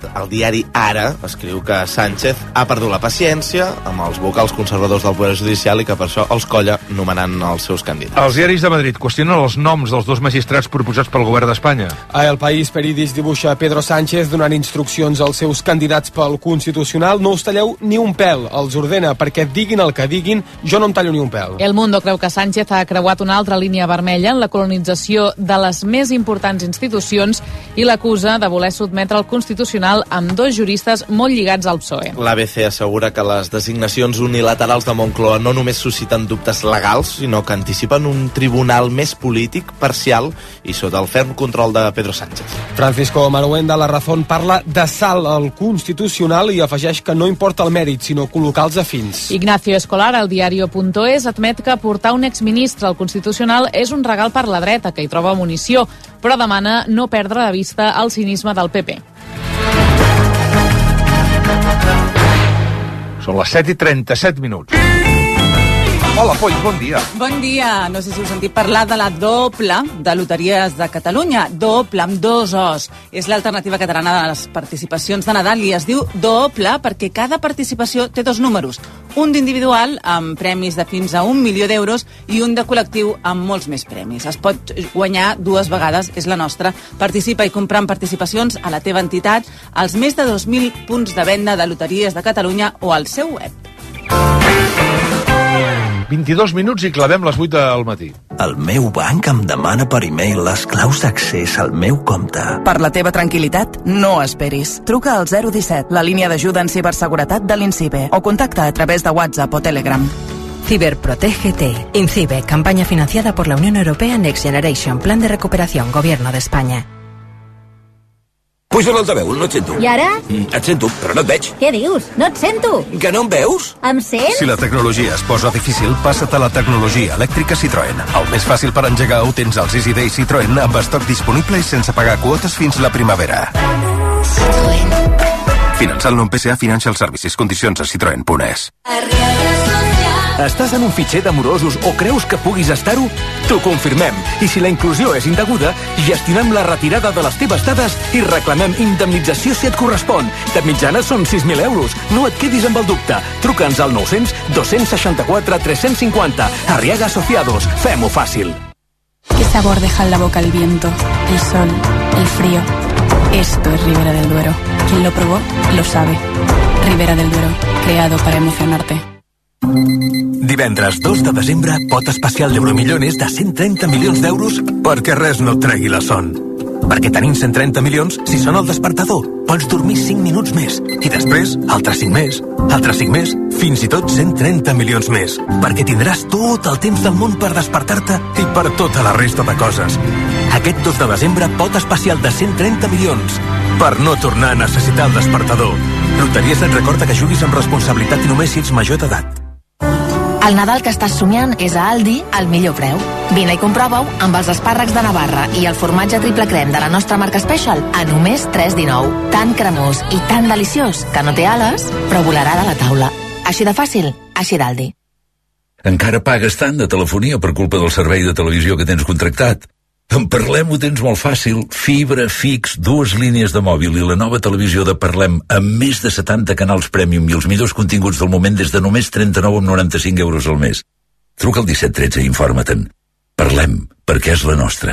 Ara escriu que Sánchez ha perdut la paciència amb els vocals conservadors del Poder Judicial i que per això els colla nomenant els seus candidats. Els diaris de Madrid qüestionen els noms dels dos magistrats proposats pel govern d'Espanya. A El País, Peridis dibuixa Pedro Sánchez donant instruccions als seus candidats pel Constitucional. No us talleu ni un pèl, els ordena, perquè diguin el que diguin, jo no em tallo ni un pèl. El Mundo creu que Sánchez ha creuat una altra línia vermella en la colonització de les més importants institucions i l'acusa de voler sotmetre el Constitucional amb dos juristes molt lligats al PSOE. L'ABC assegura que les designacions unilaterals de Moncloa no només susciten dubtes legals, sinó que anticipen un tribunal més polític, parcial i sota el ferm control de Pedro Sánchez. Francisco Maruenda, La Razón, parla de salt al Constitucional i afegeix que no importa el mèrit, sinó col·locar els afins. Ignacio Escolar, al diario.es, admet que portar un exministre al Constitucional és un regal per la dreta, que hi troba munició, però demana no perdre de vista el cinisme del PP. Són les 7:37 minuts. Hola, Poll, bon dia. Bon dia. No sé si heu sentit parlar de la doble de Loteries de Catalunya. Doble, amb dos Os. És l'alternativa catalana de les participacions de Nadal i es diu doble perquè cada participació té dos números. Un d'individual amb premis de fins a 1 milió d'euros i un de col·lectiu amb molts més premis. Es pot guanyar dues vegades, és la nostra. Participa i compra en participacions a la teva entitat, als més de 2.000 punts de venda de Loteries de Catalunya o al seu web. 22 minuts i clavem les 8 del matí. El meu banc em demana per e-mail les claus d'accés al meu compte. Per la teva tranquil·litat, no esperis. Truca al 017, la línia d'ajuda en ciberseguretat de l'INCIBE, o contacta a través de WhatsApp o Telegram. Ciberprotégete. INCIBE, campaña financiada por la Unión Europea Next Generation, Plan de Recuperación, Gobierno de España. Puja l'altaveu, no et sento. I ara? Et sento, però no et veig. Què dius? No et sento. Que no em veus? Em sents? Si la tecnologia es posa difícil, passa't a la tecnologia elèctrica Citroën. El més fàcil per engegar ho tens als Easy Days Citroën amb estoc disponible i sense pagar quotes fins la primavera. Finançant-lo en PSA Financial Services. Condicions a citroen.es. Estàs en un fitxer de morosos o creus que puguis estar-ho? T'ho confirmem. I si la inclusió és indeguda, gestionem la retirada de les teves dades i reclamem indemnització si et correspon. De mitjana són 6.000 euros. No et quedis amb el dubte. Truca'ns al 900 264 350. Arriaga Asociados. Fem-ho fàcil. ¿Qué sabor deja en la boca el viento, el sol, el frío? Esto es Ribera del Duero. Quien lo probó, lo sabe. Ribera del Duero, creado para emocionarte. Divendres 2 de desembre, pot especial d'Euromillones de 130 milions d'euros perquè res no et tregui la son. Perquè tenim 130 milions, si sona el despertador, pots dormir 5 minuts més. I després, altres 5 més, fins i tot 130 milions més. Perquè tindràs tot el temps del món per despertar-te i per tota la resta de coses. Aquest 2 de desembre, pot especial de 130 milions. Per no tornar a necessitar el despertador. Loteries et recorda que juguis amb responsabilitat i només si ets major d'edat. El Nadal que estàs somiant és a Aldi al millor preu. Vine i comprova-ho amb els espàrrecs de Navarra i el formatge triple crem de la nostra marca Special a només 3,19. Tan cremós i tan deliciós que no té ales, però volarà de la taula. Així de fàcil, així d'Aldi. Encara pagues tant de telefonia per culpa del servei de televisió que tens contractat? En Parlem ho tens molt fàcil. Fibra, fix, 2 línies de mòbil i la nova televisió de Parlem amb més de 70 canals Premium i els millors continguts del moment des de només 39,95 euros al mes. Truca al 1713 i informa-te'n. Parlem, perquè és la nostra.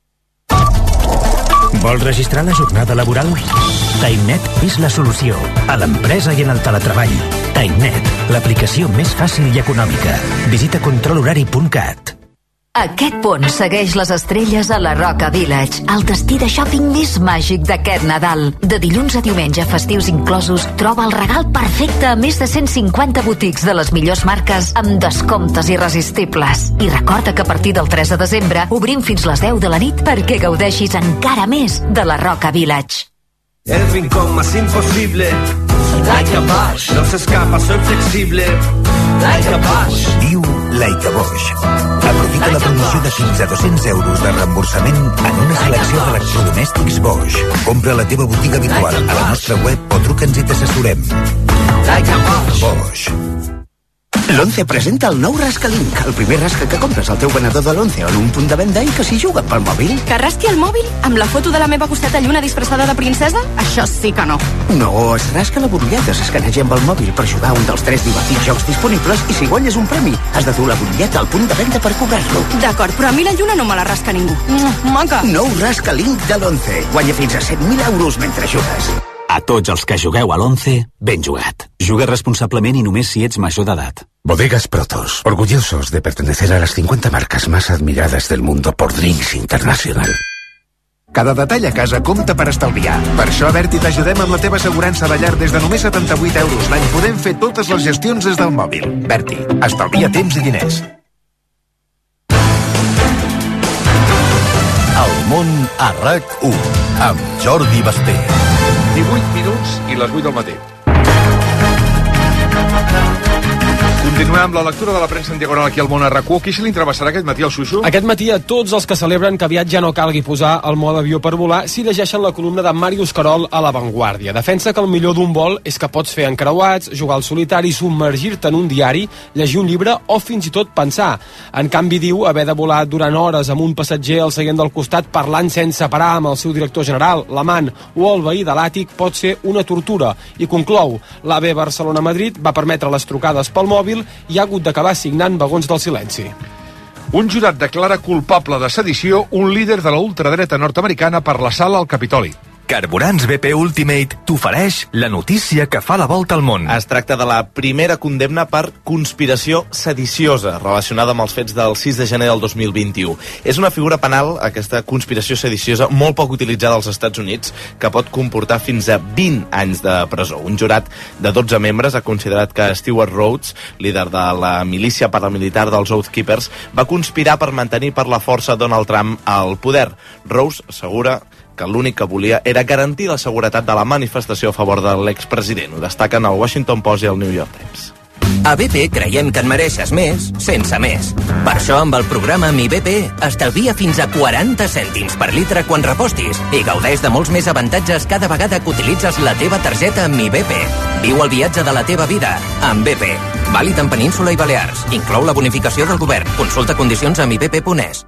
Vols registrar la jornada laboral? TimeNet és la solució a l'empresa i en el teletreball. TimeNet, l'aplicació més fàcil i econòmica. Visita controlhorari.cat. Aquest pont segueix les estrelles a la Roca Village, el destí de shopping més màgic d'aquest Nadal. De dilluns a diumenge, festius inclosos, troba el regal perfecte a més de 150 botics de les millors marques amb descomptes irresistibles. I recorda que a partir del 3 de desembre obrim fins les 10 de la nit perquè gaudeixis encara més de la Roca Village. El rincón más imposible, Like a Bosch, no se escapa, soy flexible, Like a Bosch. Diu Like a Bosch. Aprofita la promoció de fins a 200 euros de reemborsament en una selecció d'electrodomèstics Bosch. Compra a la teva botiga habitual, a la nostra web o truca'ns i t'assessorem. Like a Bosch. Bosch. L'11 presenta el nou Rascalink, el primer rasca que compres al teu venedor de l'11 o en un punt de venda i que s'hi juga pel mòbil. Que rasqui el mòbil amb la foto de la meva costeta lluna disfressada de princesa? Això sí que no. No, es rasca la butlleta, s'escaneja amb el mòbil per jugar un dels 3 divertits jocs disponibles i si guanyes un premi, has de dur la butlleta al punt de venda per cobrar-lo. D'acord, però a mi la lluna no me la rasca ningú. Maca! Nou Rascalink de l'11. Guanya fins a 7.000 euros mentre jugues. A tots els que jugueu a l'11, ben jugat. Juga responsablement i només si ets major d'edat. Bodegas Protos, orgullosos de pertenecer a las 50 marcas más admiradas del mundo por Drinks International. Cada detall a casa compta per estalviar. Per això a Berti t'ajudem amb la teva assegurança de llar des de només 78 euros l'any. Podem fer totes les gestions des del mòbil. Berti, estalvia temps i diners. El món a RAC1 amb Jordi Basté. 18 minuts i les 8 del matí. Continuem amb la lectura de la premsa en diagonal aquí al món a RAC1. Qui se li entrevessarà aquest matí al Xuxu? Aquest matí a tots els que celebren que aviat ja no calgui posar el mode avió per volar si llegeixen la columna de Màrius Carol a La Vanguardia. Defensa que el millor d'un vol és que pots fer encreuats, jugar al solitari, submergir-te en un diari, llegir un llibre o fins i tot pensar. En canvi, diu haver de volar durant hores amb un passatger al seient del costat parlant sense parar amb el seu director general, l'amant o el veí de l'àtic pot ser una tortura. I conclou, l'AVE Barcelona-Madrid va permetre les trucades pel mòbil i ha hagut d'acabar signant vagons del silenci. Un jurat declara culpable de sedició un líder de la ultradreta nord-americana per l'assalt al Capitoli. Carburants BP Ultimate t'ofereix la notícia que fa la volta al món. Es tracta de la primera condemna per conspiració sediciosa relacionada amb els fets del 6 de gener del 2021. És una figura penal, aquesta conspiració sediciosa, molt poc utilitzada als Estats Units, que pot comportar fins a 20 anys de presó. Un jurat de 12 membres ha considerat que Stewart Rhodes, líder de la milícia paramilitar dels Oath Keepers, va conspirar per mantenir per la força Donald Trump al poder. Rhodes assegura que l'únic que volia era garantir la seguretat de la manifestació a favor de l'expresident. Ho destaquen el Washington Post i el New York Times. A BP creiem que en mereixes més, sense més. Per això, amb el programa Mi BP, estalvia fins a 40 cèntims per litre quan repostis i gaudeix de molts més avantatges cada vegada que utilitzes la teva targeta Mi BP. Viu el viatge de la teva vida amb BP. Vàlid en Península i Balears. Inclou la bonificació del govern. Consulta condicions a miBP.es.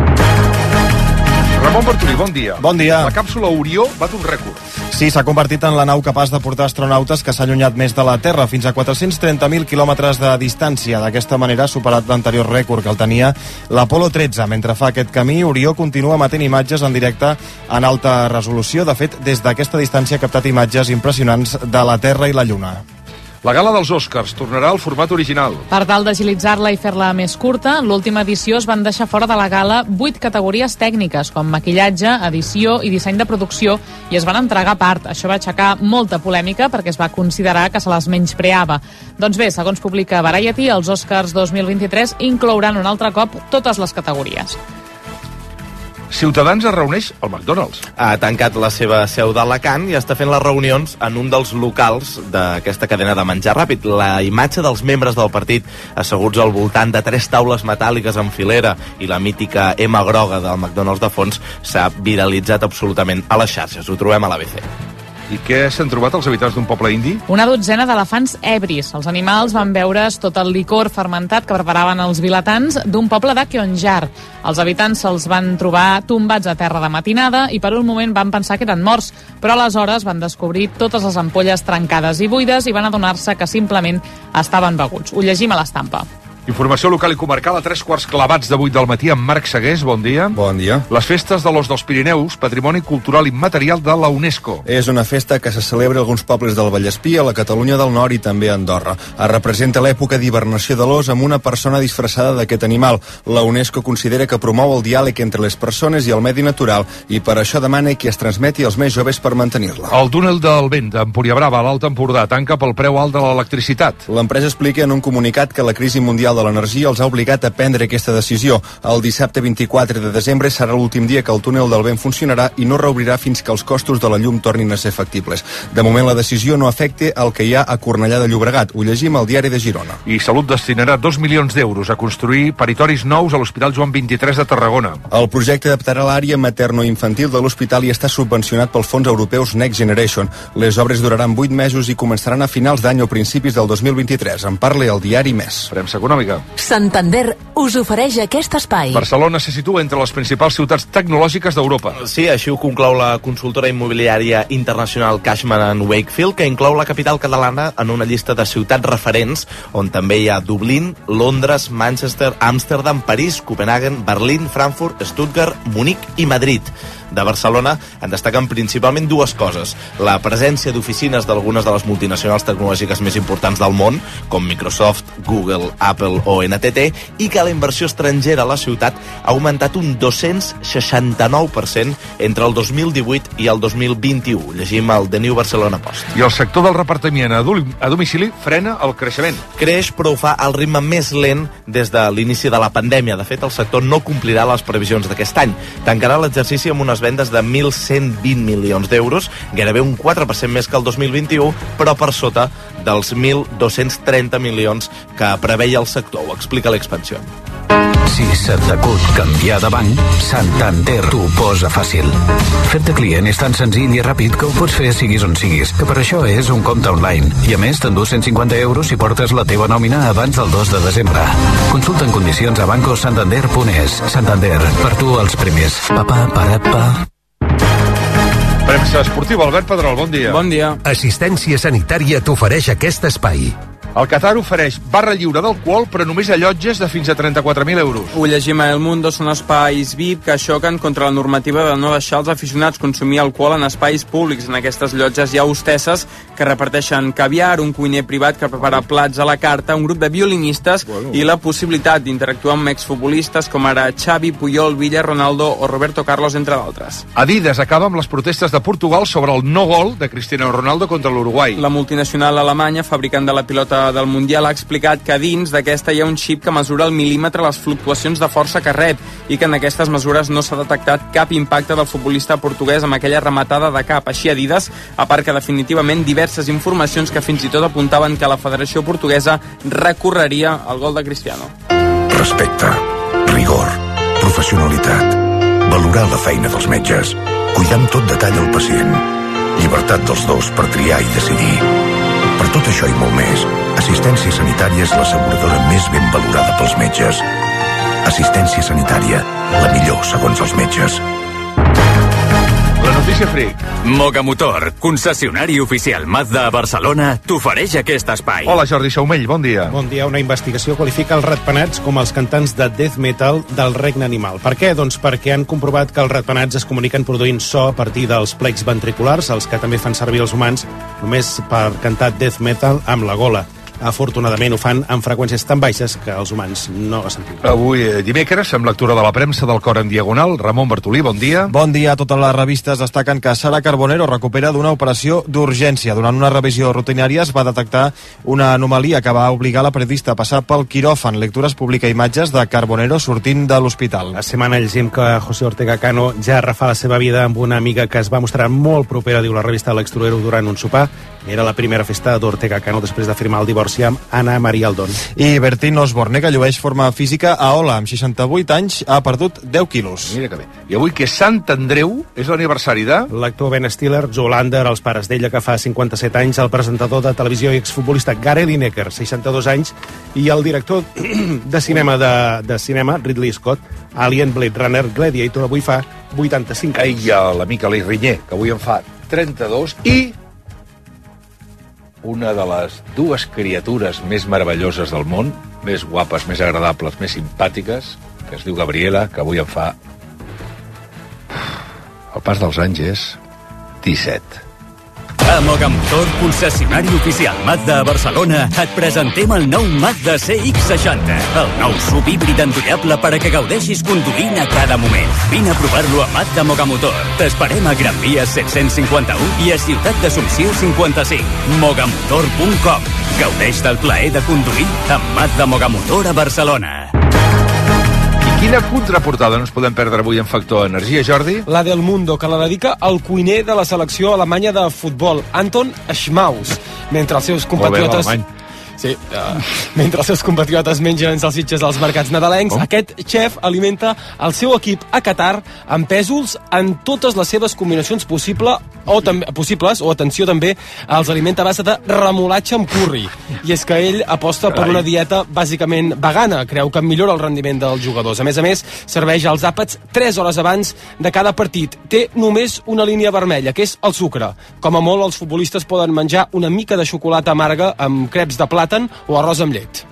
Ramon Bartolí, bon dia. Bon dia. La càpsula Orió bat un rècord. Sí, s'ha convertit en la nau capaç de portar astronautes que s'ha allunyat més de la Terra, fins a 430.000 quilòmetres de distància. D'aquesta manera ha superat l'anterior rècord que el tenia l'Apolo 13. Mentre fa aquest camí, Orió continua emetent imatges en directe en alta resolució. De fet, des d'aquesta distància ha captat imatges impressionants de la Terra i la Lluna. La gala dels Oscars tornarà al format original. Per tal d'agilitzar-la i fer-la més curta, l'última edició es van deixar fora de la gala 8 categories tècniques, com maquillatge, edició i disseny de producció, i es van entregar a part. Això va aixecar molta polèmica perquè es va considerar que se les menyspreava. Doncs bé, segons publica Variety, els Oscars 2023 inclouran un altre cop totes les categories. Ciutadans es reuneix al McDonald's. Ha tancat la seva seu d'Alacant i està fent les reunions en un dels locals d'aquesta cadena de menjar ràpid. La imatge dels membres del partit asseguts al voltant de 3 taules metàl·liques en filera i la mítica M groga del McDonald's de fons s'ha viralitzat absolutament a les xarxes. Ho trobem a l'ABC. I què s'han trobat els habitants d'un poble indi? Una dotzena d'elefants ebris. Els animals van beure's tot el licor fermentat que preparaven els vilatans d'un poble de Kionjar. Els habitants se'ls van trobar tombats a terra de matinada i per un moment van pensar que eren morts, però aleshores van descobrir totes les ampolles trencades i buides i van adonar-se que simplement estaven beguts. Ho llegim a l'estampa. Informació local i comarcal a 3 quarts clavats de 8 del matí amb Marc Segués, bon dia. Bon dia. Les festes de l'Os dels Pirineus, patrimoni cultural immaterial de la UNESCO. És una festa que se celebra a alguns pobles del Vallespí, a la Catalunya del Nord i també a Andorra. Es representa l'època d'hibernació de l'os amb una persona disfressada d'aquest animal. La UNESCO considera que promou el diàleg entre les persones i el medi natural i per això demana que es transmeti als més joves per mantenir-la. El túnel del vent d'Empuriabrava, a l'Alt Empordà, tanca pel preu alt de l'electricitat. L'empresa explica en un comunicat que la crisi mundial de l'energia els ha obligat a prendre aquesta decisió. El dissabte 24 de desembre serà l'últim dia que el túnel del vent funcionarà i no reobrirà fins que els costos de la llum tornin a ser factibles. De moment la decisió no afecta el que hi ha a Cornellà de Llobregat. Ho llegim al Diari de Girona. I Salut destinarà 2 milions d'euros a construir paritoris nous a l'Hospital Joan 23 de Tarragona. El projecte adaptarà l'àrea materno-infantil de l'hospital i està subvencionat pels fons europeus Next Generation. Les obres duraran 8 mesos i començaran a finals d'any o principis del 2023. En parla el diari Més. Premsa econòmica. Santander us ofereix aquest espai. Barcelona se situa entre les principals ciutats tecnològiques d'Europa. Sí, així ho conclou la consultora immobiliària internacional Cushman & Wakefield, que inclou la capital catalana en una llista de ciutats referents, on també hi ha Dublín, Londres, Manchester, Amsterdam, París, Copenhagen, Berlín, Frankfurt, Stuttgart, Munic i Madrid. De Barcelona en destaquen principalment 2 coses. La presència d'oficines d'algunes de les multinacionals tecnològiques més importants del món, com Microsoft, Google, Apple o NTT, i que la inversió estrangera a la ciutat ha augmentat un 269% entre el 2018 i el 2021. Llegim el The New Barcelona Post. I el sector del repartiment a domicili frena el creixement. Creix, però ho fa al ritme més lent des de l'inici de la pandèmia. De fet, el sector no complirà les previsions d'aquest any. Tancarà l'exercici amb unes vendes de 1.120 milions d'euros, gairebé un 4% més que el 2021, però per sota dels 1.230 milions que preveia el sector. Ho explica l'Expansió. Si se't acut canviar de banc, Santander t'ho posa fàcil. Fer-te client és tan senzill i ràpid que ho pots fer siguis on siguis, que per això és un compte online. I a més, t'endús 150 euros si portes la teva nòmina abans del 2 de desembre. Consulta en condicions a bancosantander.es. Santander, per tu els primers. Papà, pa. Premsa esportiva, Albert Pedrol, bon dia. Bon dia. Assistència Sanitària t'ofereix aquest espai. El Qatar ofereix barra lliure d'alcohol, però només a llotges de fins a 34.000 euros. Ho llegim a El Mundo, són espais VIP que xoquen contra la normativa de no deixar els aficionats consumir alcohol en espais públics. En aquestes llotges hi ha hostesses que reparteixen caviar, un cuiner privat que prepara plats a la carta, un grup de violinistes i la possibilitat d'interactuar amb exfutbolistes com ara Xavi, Puyol, Villa, Ronaldo o Roberto Carlos, entre d'altres. Adidas acaba amb les protestes de Portugal sobre el no gol de Cristiano Ronaldo contra l'Uruguai. La multinacional alemanya, fabricant de la pilota del Mundial, ha explicat que dins d'aquesta hi ha un xip que mesura al mil·límetre les fluctuacions de força que rep i que en aquestes mesures no s'ha detectat cap impacte del futbolista portuguès amb aquella rematada de cap. Així, Adidas aparca definitivament diverses informacions que fins i tot apuntaven que la Federació Portuguesa recorreria al gol de Cristiano. Respecte, rigor, professionalitat, valorar la feina dels metges, cuidar amb tot detall el pacient, llibertat dels dos per triar i decidir, per tot això i molt més, Assistència Sanitària és l'asseguradora més ben valorada pels metges. Assistència Sanitària, la millor segons els metges. La notícia freak. Mogamotor, concessionari oficial Mazda a Barcelona, t'ofereix aquest espai. Hola, Jordi Saumell, bon dia. Bon dia. Una investigació qualifica els ratpenats com els cantants de death metal del regne animal. Per què? Doncs perquè han comprovat que els ratpenats es comuniquen produint so a partir dels plecs ventriculars, els que també fan servir els humans, només per cantar death metal amb la gola. Afortunadament ho fan amb freqüències tan baixes que els humans no la sentim. Avui, dimecres, amb lectura de la premsa del Cor en Diagonal. Ramon Bartolí, bon dia. Bon dia. Totes les revistes destaquen que Sara Carbonero recupera d'una operació d'urgència. Durant una revisió rutinària es va detectar una anomalia que va obligar la periodista a passar pel quiròfan. Lectures publica imatges de Carbonero sortint de l'hospital. La setmana llegim que José Ortega Cano ja refà la seva vida amb una amiga que es va mostrar molt propera, diu la revista L'Extruero, durant un sopar. Era la primera festa d'Ortega Cano després de firmar el divorci amb Ana Maria Aldón. I Bertín Osborne, que llueix forma física a Ola, amb 68 anys, ha perdut 10 quilos. Mira que bé. I avui, que Sant Andreu és l'aniversari de... L'actor Ben Stiller, Zoolander, els pares d'ella, que fa 57 anys, el presentador de televisió i exfutbolista Gary Lineker, 62 anys, i el director de cinema Ridley Scott, Alien, Blade Runner, Gladiator, avui fa 85 anys. I l'amic Aleix Rinyer, que avui en fa 32, i una de les dues criatures més meravelloses del món, més guapes, més agradables, més simpàtiques, que es diu Gabriela, que avui en fa... El pas dels anys és 17. A Mogamotor, concessionari oficial Mazda a Barcelona, et presentem el nou Mazda CX-60, el nou SUV híbrid endollable per a que gaudeixis conduint a cada moment. Vine a provar-lo a Mazda Mogamotor. T'esperem a Gran Via 751 i a Ciutat d'Assumpció 55. Mogamotor.com. Gaudeix del plaer de conduir amb Mazda Mogamotor a Barcelona. Quina contraportada no ens podem perdre avui en Factor Energia, Jordi? La del Mundo, que la dedica al cuiner de la selecció alemanya de futbol, Anton Schmaus, mentre els seus compatriotes... Sí, mentre els seus compatriotes mengen salsitxes als mercats nadalencs, aquest xef alimenta el seu equip a Qatar amb pèsols en totes les seves combinacions possibles, o atenció també, els alimenta a base de remolatge amb curri. I és que ell aposta per una dieta bàsicament vegana, creu que millora el rendiment dels jugadors. A més, serveix els àpats 3 hores abans de cada partit. Té només una línia vermella, que és el sucre. Com a molt, els futbolistes poden menjar una mica de xocolata amarga amb creps de plàtan o arròs amb llet.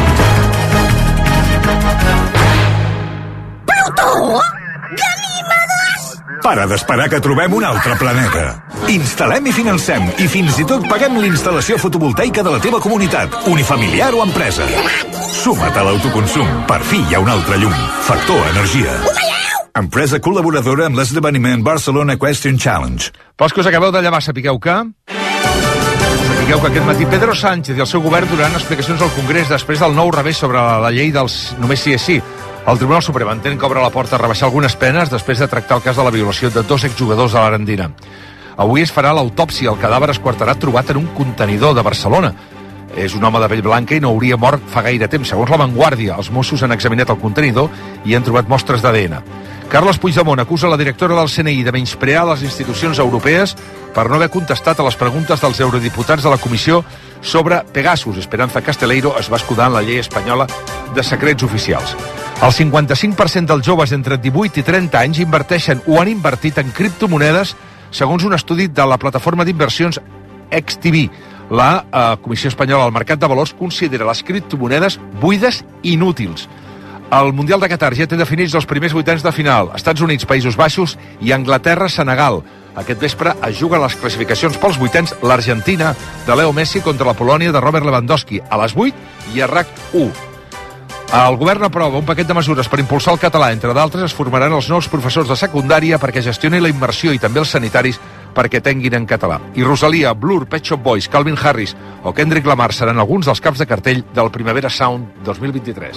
Plutó! Ganímedes! Para d'esperar que trobem un altre planeta. Instal·lem i financem, i fins i tot paguem l'instal·lació fotovoltaica de la teva comunitat, unifamiliar o empresa. Suma't a l'autoconsum. Per fi hi ha un altre llum. Factor Energia. Empresa col·laboradora amb l'esdeveniment Barcelona Question Challenge. Pels que us acabeu de llevar, sapigueu que aquest matí Pedro Sánchez i el seu govern donaran explicacions al Congrés després del nou revés sobre la llei dels només sí és sí. El Tribunal Suprem entén que obre la porta a rebaixar algunes penes després de tractar el cas de la violació de 2 exjugadors de l'Arandina. Avui es farà l'autòpsia al cadàver esquarterat trobat en un contenidor de Barcelona. És un home de pell blanca i no hauria mort fa gaire temps. Segons La Vanguardia, els Mossos han examinat el contenidor i han trobat mostres d'ADN. Carles Puigdemont acusa la directora del CNI de menysprear les institucions europees per no haver contestat a les preguntes dels eurodiputats de la comissió sobre Pegasus. Esperanza Casteleiro es va escudar en la llei espanyola de secrets oficials. El 55% dels joves entre 18 i 30 anys inverteixen o han invertit en criptomonedes, segons un estudi de la plataforma d'inversions XTB. La Comissió Espanyola del Mercat de Valors considera les criptomonedes buides i inútils. El Mundial de Qatar ja té definits els primers vuitens de final. Estats Units, Països Baixos i Anglaterra, Senegal. Aquest vespre es juguen les classificacions pels vuitens l'Argentina de Leo Messi contra la Polònia de Robert Lewandowski a les 8 i a RAC 1. El govern aprova un paquet de mesures per impulsar el català. Entre d'altres, es formaran els nous professors de secundària perquè gestionin la immersió i també els sanitaris perquè tenguin en català. I Rosalia, Blur, Pet Shop Boys, Calvin Harris o Kendrick Lamar seran alguns dels caps de cartell del Primavera Sound 2023.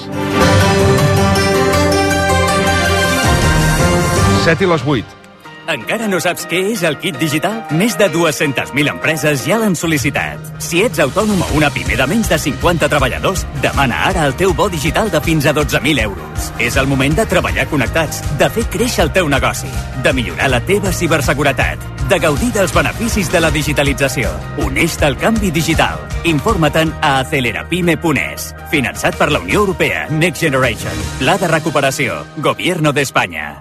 7 i les 8. Encara no saps què és el kit digital? Més de 200.000 empreses ja l'han sol·licitat. Si ets autònom o una pime de menys de 50 treballadors, demana ara el teu bo digital de fins a 12.000 euros. És el moment de treballar connectats, de fer créixer el teu negoci, de millorar la teva ciberseguretat, de gaudir dels beneficis de la digitalització. Uneix-te al canvi digital. Informa-te'n a acelerapyme.es. Finançat per la Unió Europea. Next Generation. Pla de recuperació. Gobierno de España.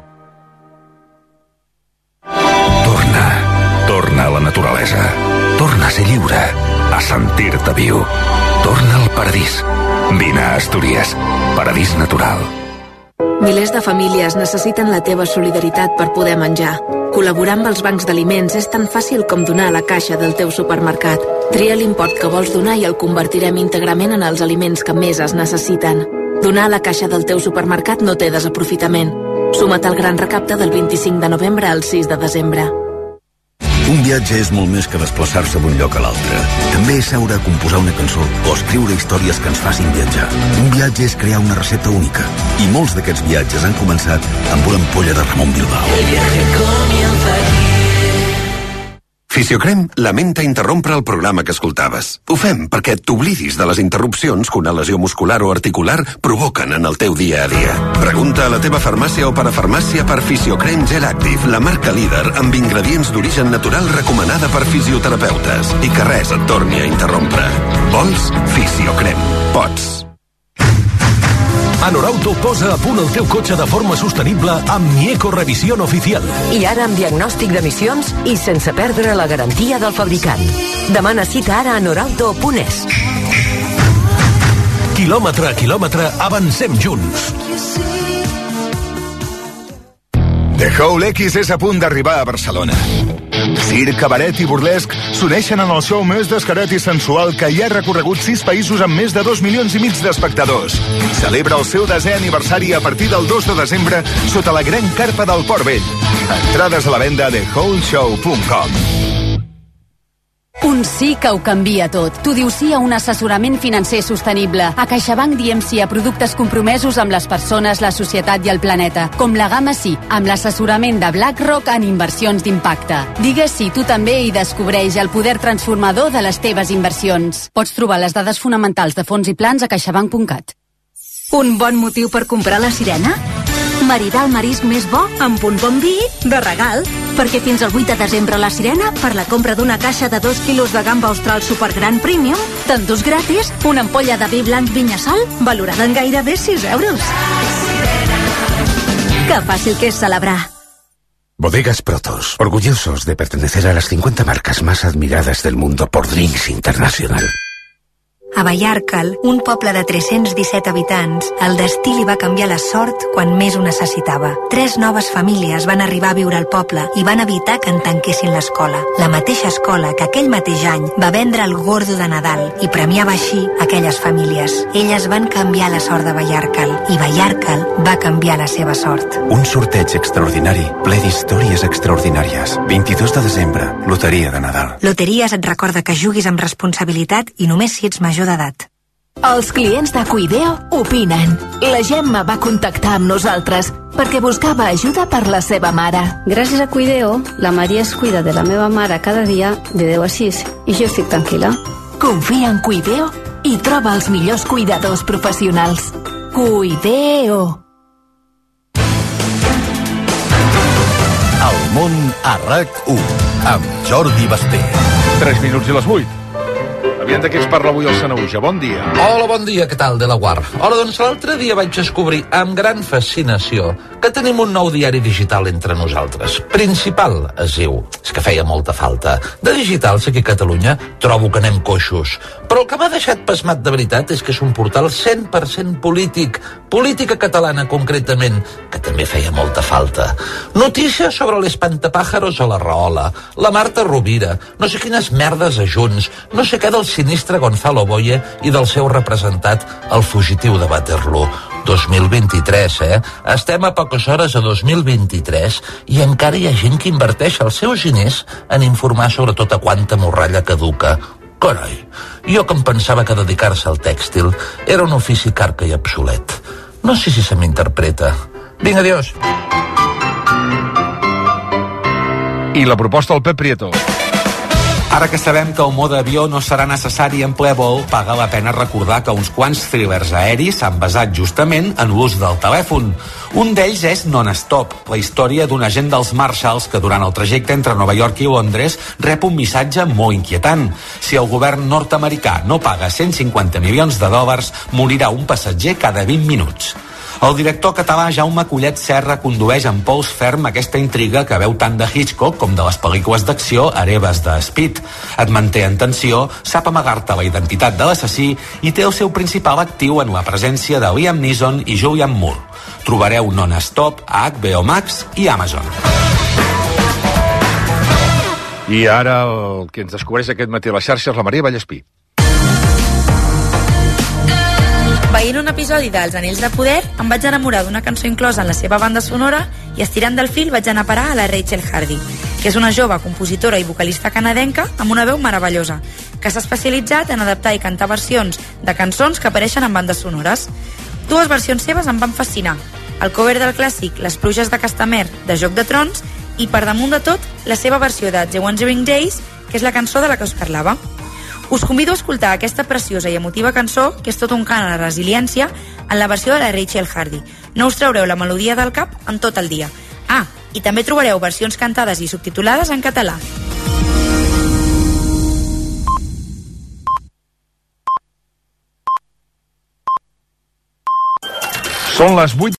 Torna a la naturalesa. Torna a ser lliure. A sentir-te viu. Torna al paradís. Vine a Astúries. Paradís natural. Milers de famílies necessiten la teva solidaritat per poder menjar. Col·laborar amb els bancs d'aliments és tan fàcil com donar a la caixa del teu supermercat. Tria l'import que vols donar i el convertirem íntegrament en els aliments que més es necessiten. Donar a la caixa del teu supermercat no té desaprofitament. Suma't al gran recapte del 25 de novembre al 6 de desembre. Un viatge és molt més que desplaçar-se d'un lloc a l'altre. També és seure a composar una cançó o escriure històries que ens facin viatjar. Un viatge és crear una recepta única. I molts d'aquests viatges han començat amb una ampolla de Ramon Bilbao. El viaje comienza aquí. Fisiocrem lamenta interrompre el programa que escoltaves. Ho fem perquè t'oblidis de les interrupcions que una lesió muscular o articular provoquen en el teu dia a dia. Pregunta a la teva farmàcia o parafarmàcia per Fisiocrem Gel Active, la marca líder amb ingredients d'origen natural recomanada per fisioterapeutes. I que res et torni a interrompre. Vols? Fisiocrem. Pots. A Norauto posa a punt el teu cotxe de forma sostenible amb Mieco Revisión Oficial. I ara amb diagnòstic d'emissions i sense perdre la garantia del fabricant. Demana cita ara a norauto.es. Quilòmetre a quilòmetre avancem junts. The Hole X és a punt d'arribar a Barcelona. Circ, cabaret i burlesc s'uneixen en el show més descarat i sensual que hi ha recorregut 6 països amb més de 2,5 milions d'espectadors. Celebra el seu 10è aniversari a partir del 2 de desembre sota la gran carpa del Port Vell. Entrades a la venda a theholeshow.com. Un sí que ho canvia tot. Tu dius sí a un assessorament financer sostenible. A CaixaBank diem sí a productes compromesos amb les persones, la societat i el planeta. Com la gamma sí, amb l'assessorament de BlackRock en inversions d'impacte. Digues sí tu també i descobreix el poder transformador de les teves inversions. Pots trobar les dades fonamentals de fons i plans a caixabank.cat. Un bon motiu per comprar la Sirena? Maridar el marisc més bo amb un bon vi de regal. Perquè fins al 8 de desembre a la Sirena, per la compra d'una caixa de 2 quilos de gamba austral supergran premium, t'endús gratis una ampolla de vi blanc Vinyasol valorada en gairebé 6 euros. Que fàcil que és celebrar. Bodegas Protos, orgullosos de pertenecer a las 50 marcas más admiradas del mundo por Drinks International. A Vallarcal, un poble de 317 habitants, el destí li va canviar la sort quan més ho necessitava. 3 noves famílies van arribar a viure al poble i van evitar que en tanquessin l'escola. La mateixa escola que aquell mateix any va vendre el Gordo de Nadal i premiava així aquelles famílies. Elles van canviar la sort de Vallarcal i Vallarcal va canviar la seva sort. Un sorteig extraordinari, ple d'històries extraordinàries. 22 de desembre, Loteria de Nadal. Loteries et recorda que juguis amb responsabilitat i només si ets major d'edat. Els clients de Cuideo opinen. La Gemma va contactar amb nosaltres perquè buscava ajuda per la seva mare. Gràcies a Cuideo, la Maria es cuida de la meva mare cada dia de 10 a 6 i jo estic tranquil·la. Confia en Cuideo i troba els millors cuidadors professionals. Cuideo. El món a RAC1 amb Jordi Basté. 3 minuts i les 8. Aviam de què ens parla avui el Sanauja. Bon dia. Hola, bon dia, què tal, de la Guar? Hola, doncs l'altre dia vaig descobrir amb gran fascinació que tenim un nou diari digital entre nosaltres. Principal, es diu. És que feia molta falta. De digitals aquí a Catalunya trobo que anem coixos. Però el que m'ha deixat pasmat de veritat és que és un portal 100% polític. Política catalana, concretament, que també feia molta falta. Notícies sobre l'espantapàjaros a la Rahola, la Marta Rovira, no sé quines merdes a Junts, no sé què del sinistre Gonzalo Boye i del seu representat, el fugitiu de Waterloo. 2023, Estem a poques hores a 2023 i encara hi ha gent que inverteix els seus diners en informar sobre tota quanta morralla caduca. Carai, jo que em pensava que dedicar-se al tèxtil era un ofici carca i obsolet. No sé si se m'interpreta. Vinga, adiós. I la proposta del Pep Prieto. Ara que sabem que el mode avió no serà necessari en ple vol, paga la pena recordar que uns quants thrillers aeris s'han basat justament en l'ús del telèfon. Un d'ells és Non-Stop, la història d'un agent dels Marshalls que durant el trajecte entre Nova York i Londres rep un missatge molt inquietant. Si el govern nord-americà no paga 150 milions de dòlars, morirà un passatger cada 20 minuts. El director català Jaume Collet Serra condueix amb pols ferm aquesta intriga que veu tant de Hitchcock com de les pel·lícules d'acció hereves de Speed. Et manté en tensió, sap amagar-te la identitat de l'assassí i té el seu principal actiu en la presència de Liam Neeson i Julianne Moore. Trobareu Non-Stop a HBO Max i Amazon. I ara el que ens descobreix aquest matí a les xarxes, la Maria Vallespí. Veient un episodi dels Anells de Poder, em vaig enamorar d'una cançó inclosa en la seva banda sonora i estirant del fil vaig anar a parar a la Rachel Hardy, que és una jove compositora i vocalista canadenca amb una veu meravellosa, que s'ha especialitzat en adaptar i cantar versions de cançons que apareixen en bandes sonores. Dues versions seves em van fascinar. El cover del clàssic Les pluges de Castamer, de Joc de Trons, i per damunt de tot, la seva versió de The Wandering Days, que és la cançó de la que us parlava. Us convido a escoltar aquesta preciosa i emotiva cançó, que és tot un cant a la resiliència, en la versió de la Rachel Hardy. No us traureu la melodia del cap en tot el dia. Ah, i també trobareu versions cantades i subtitulades en català. Són les 8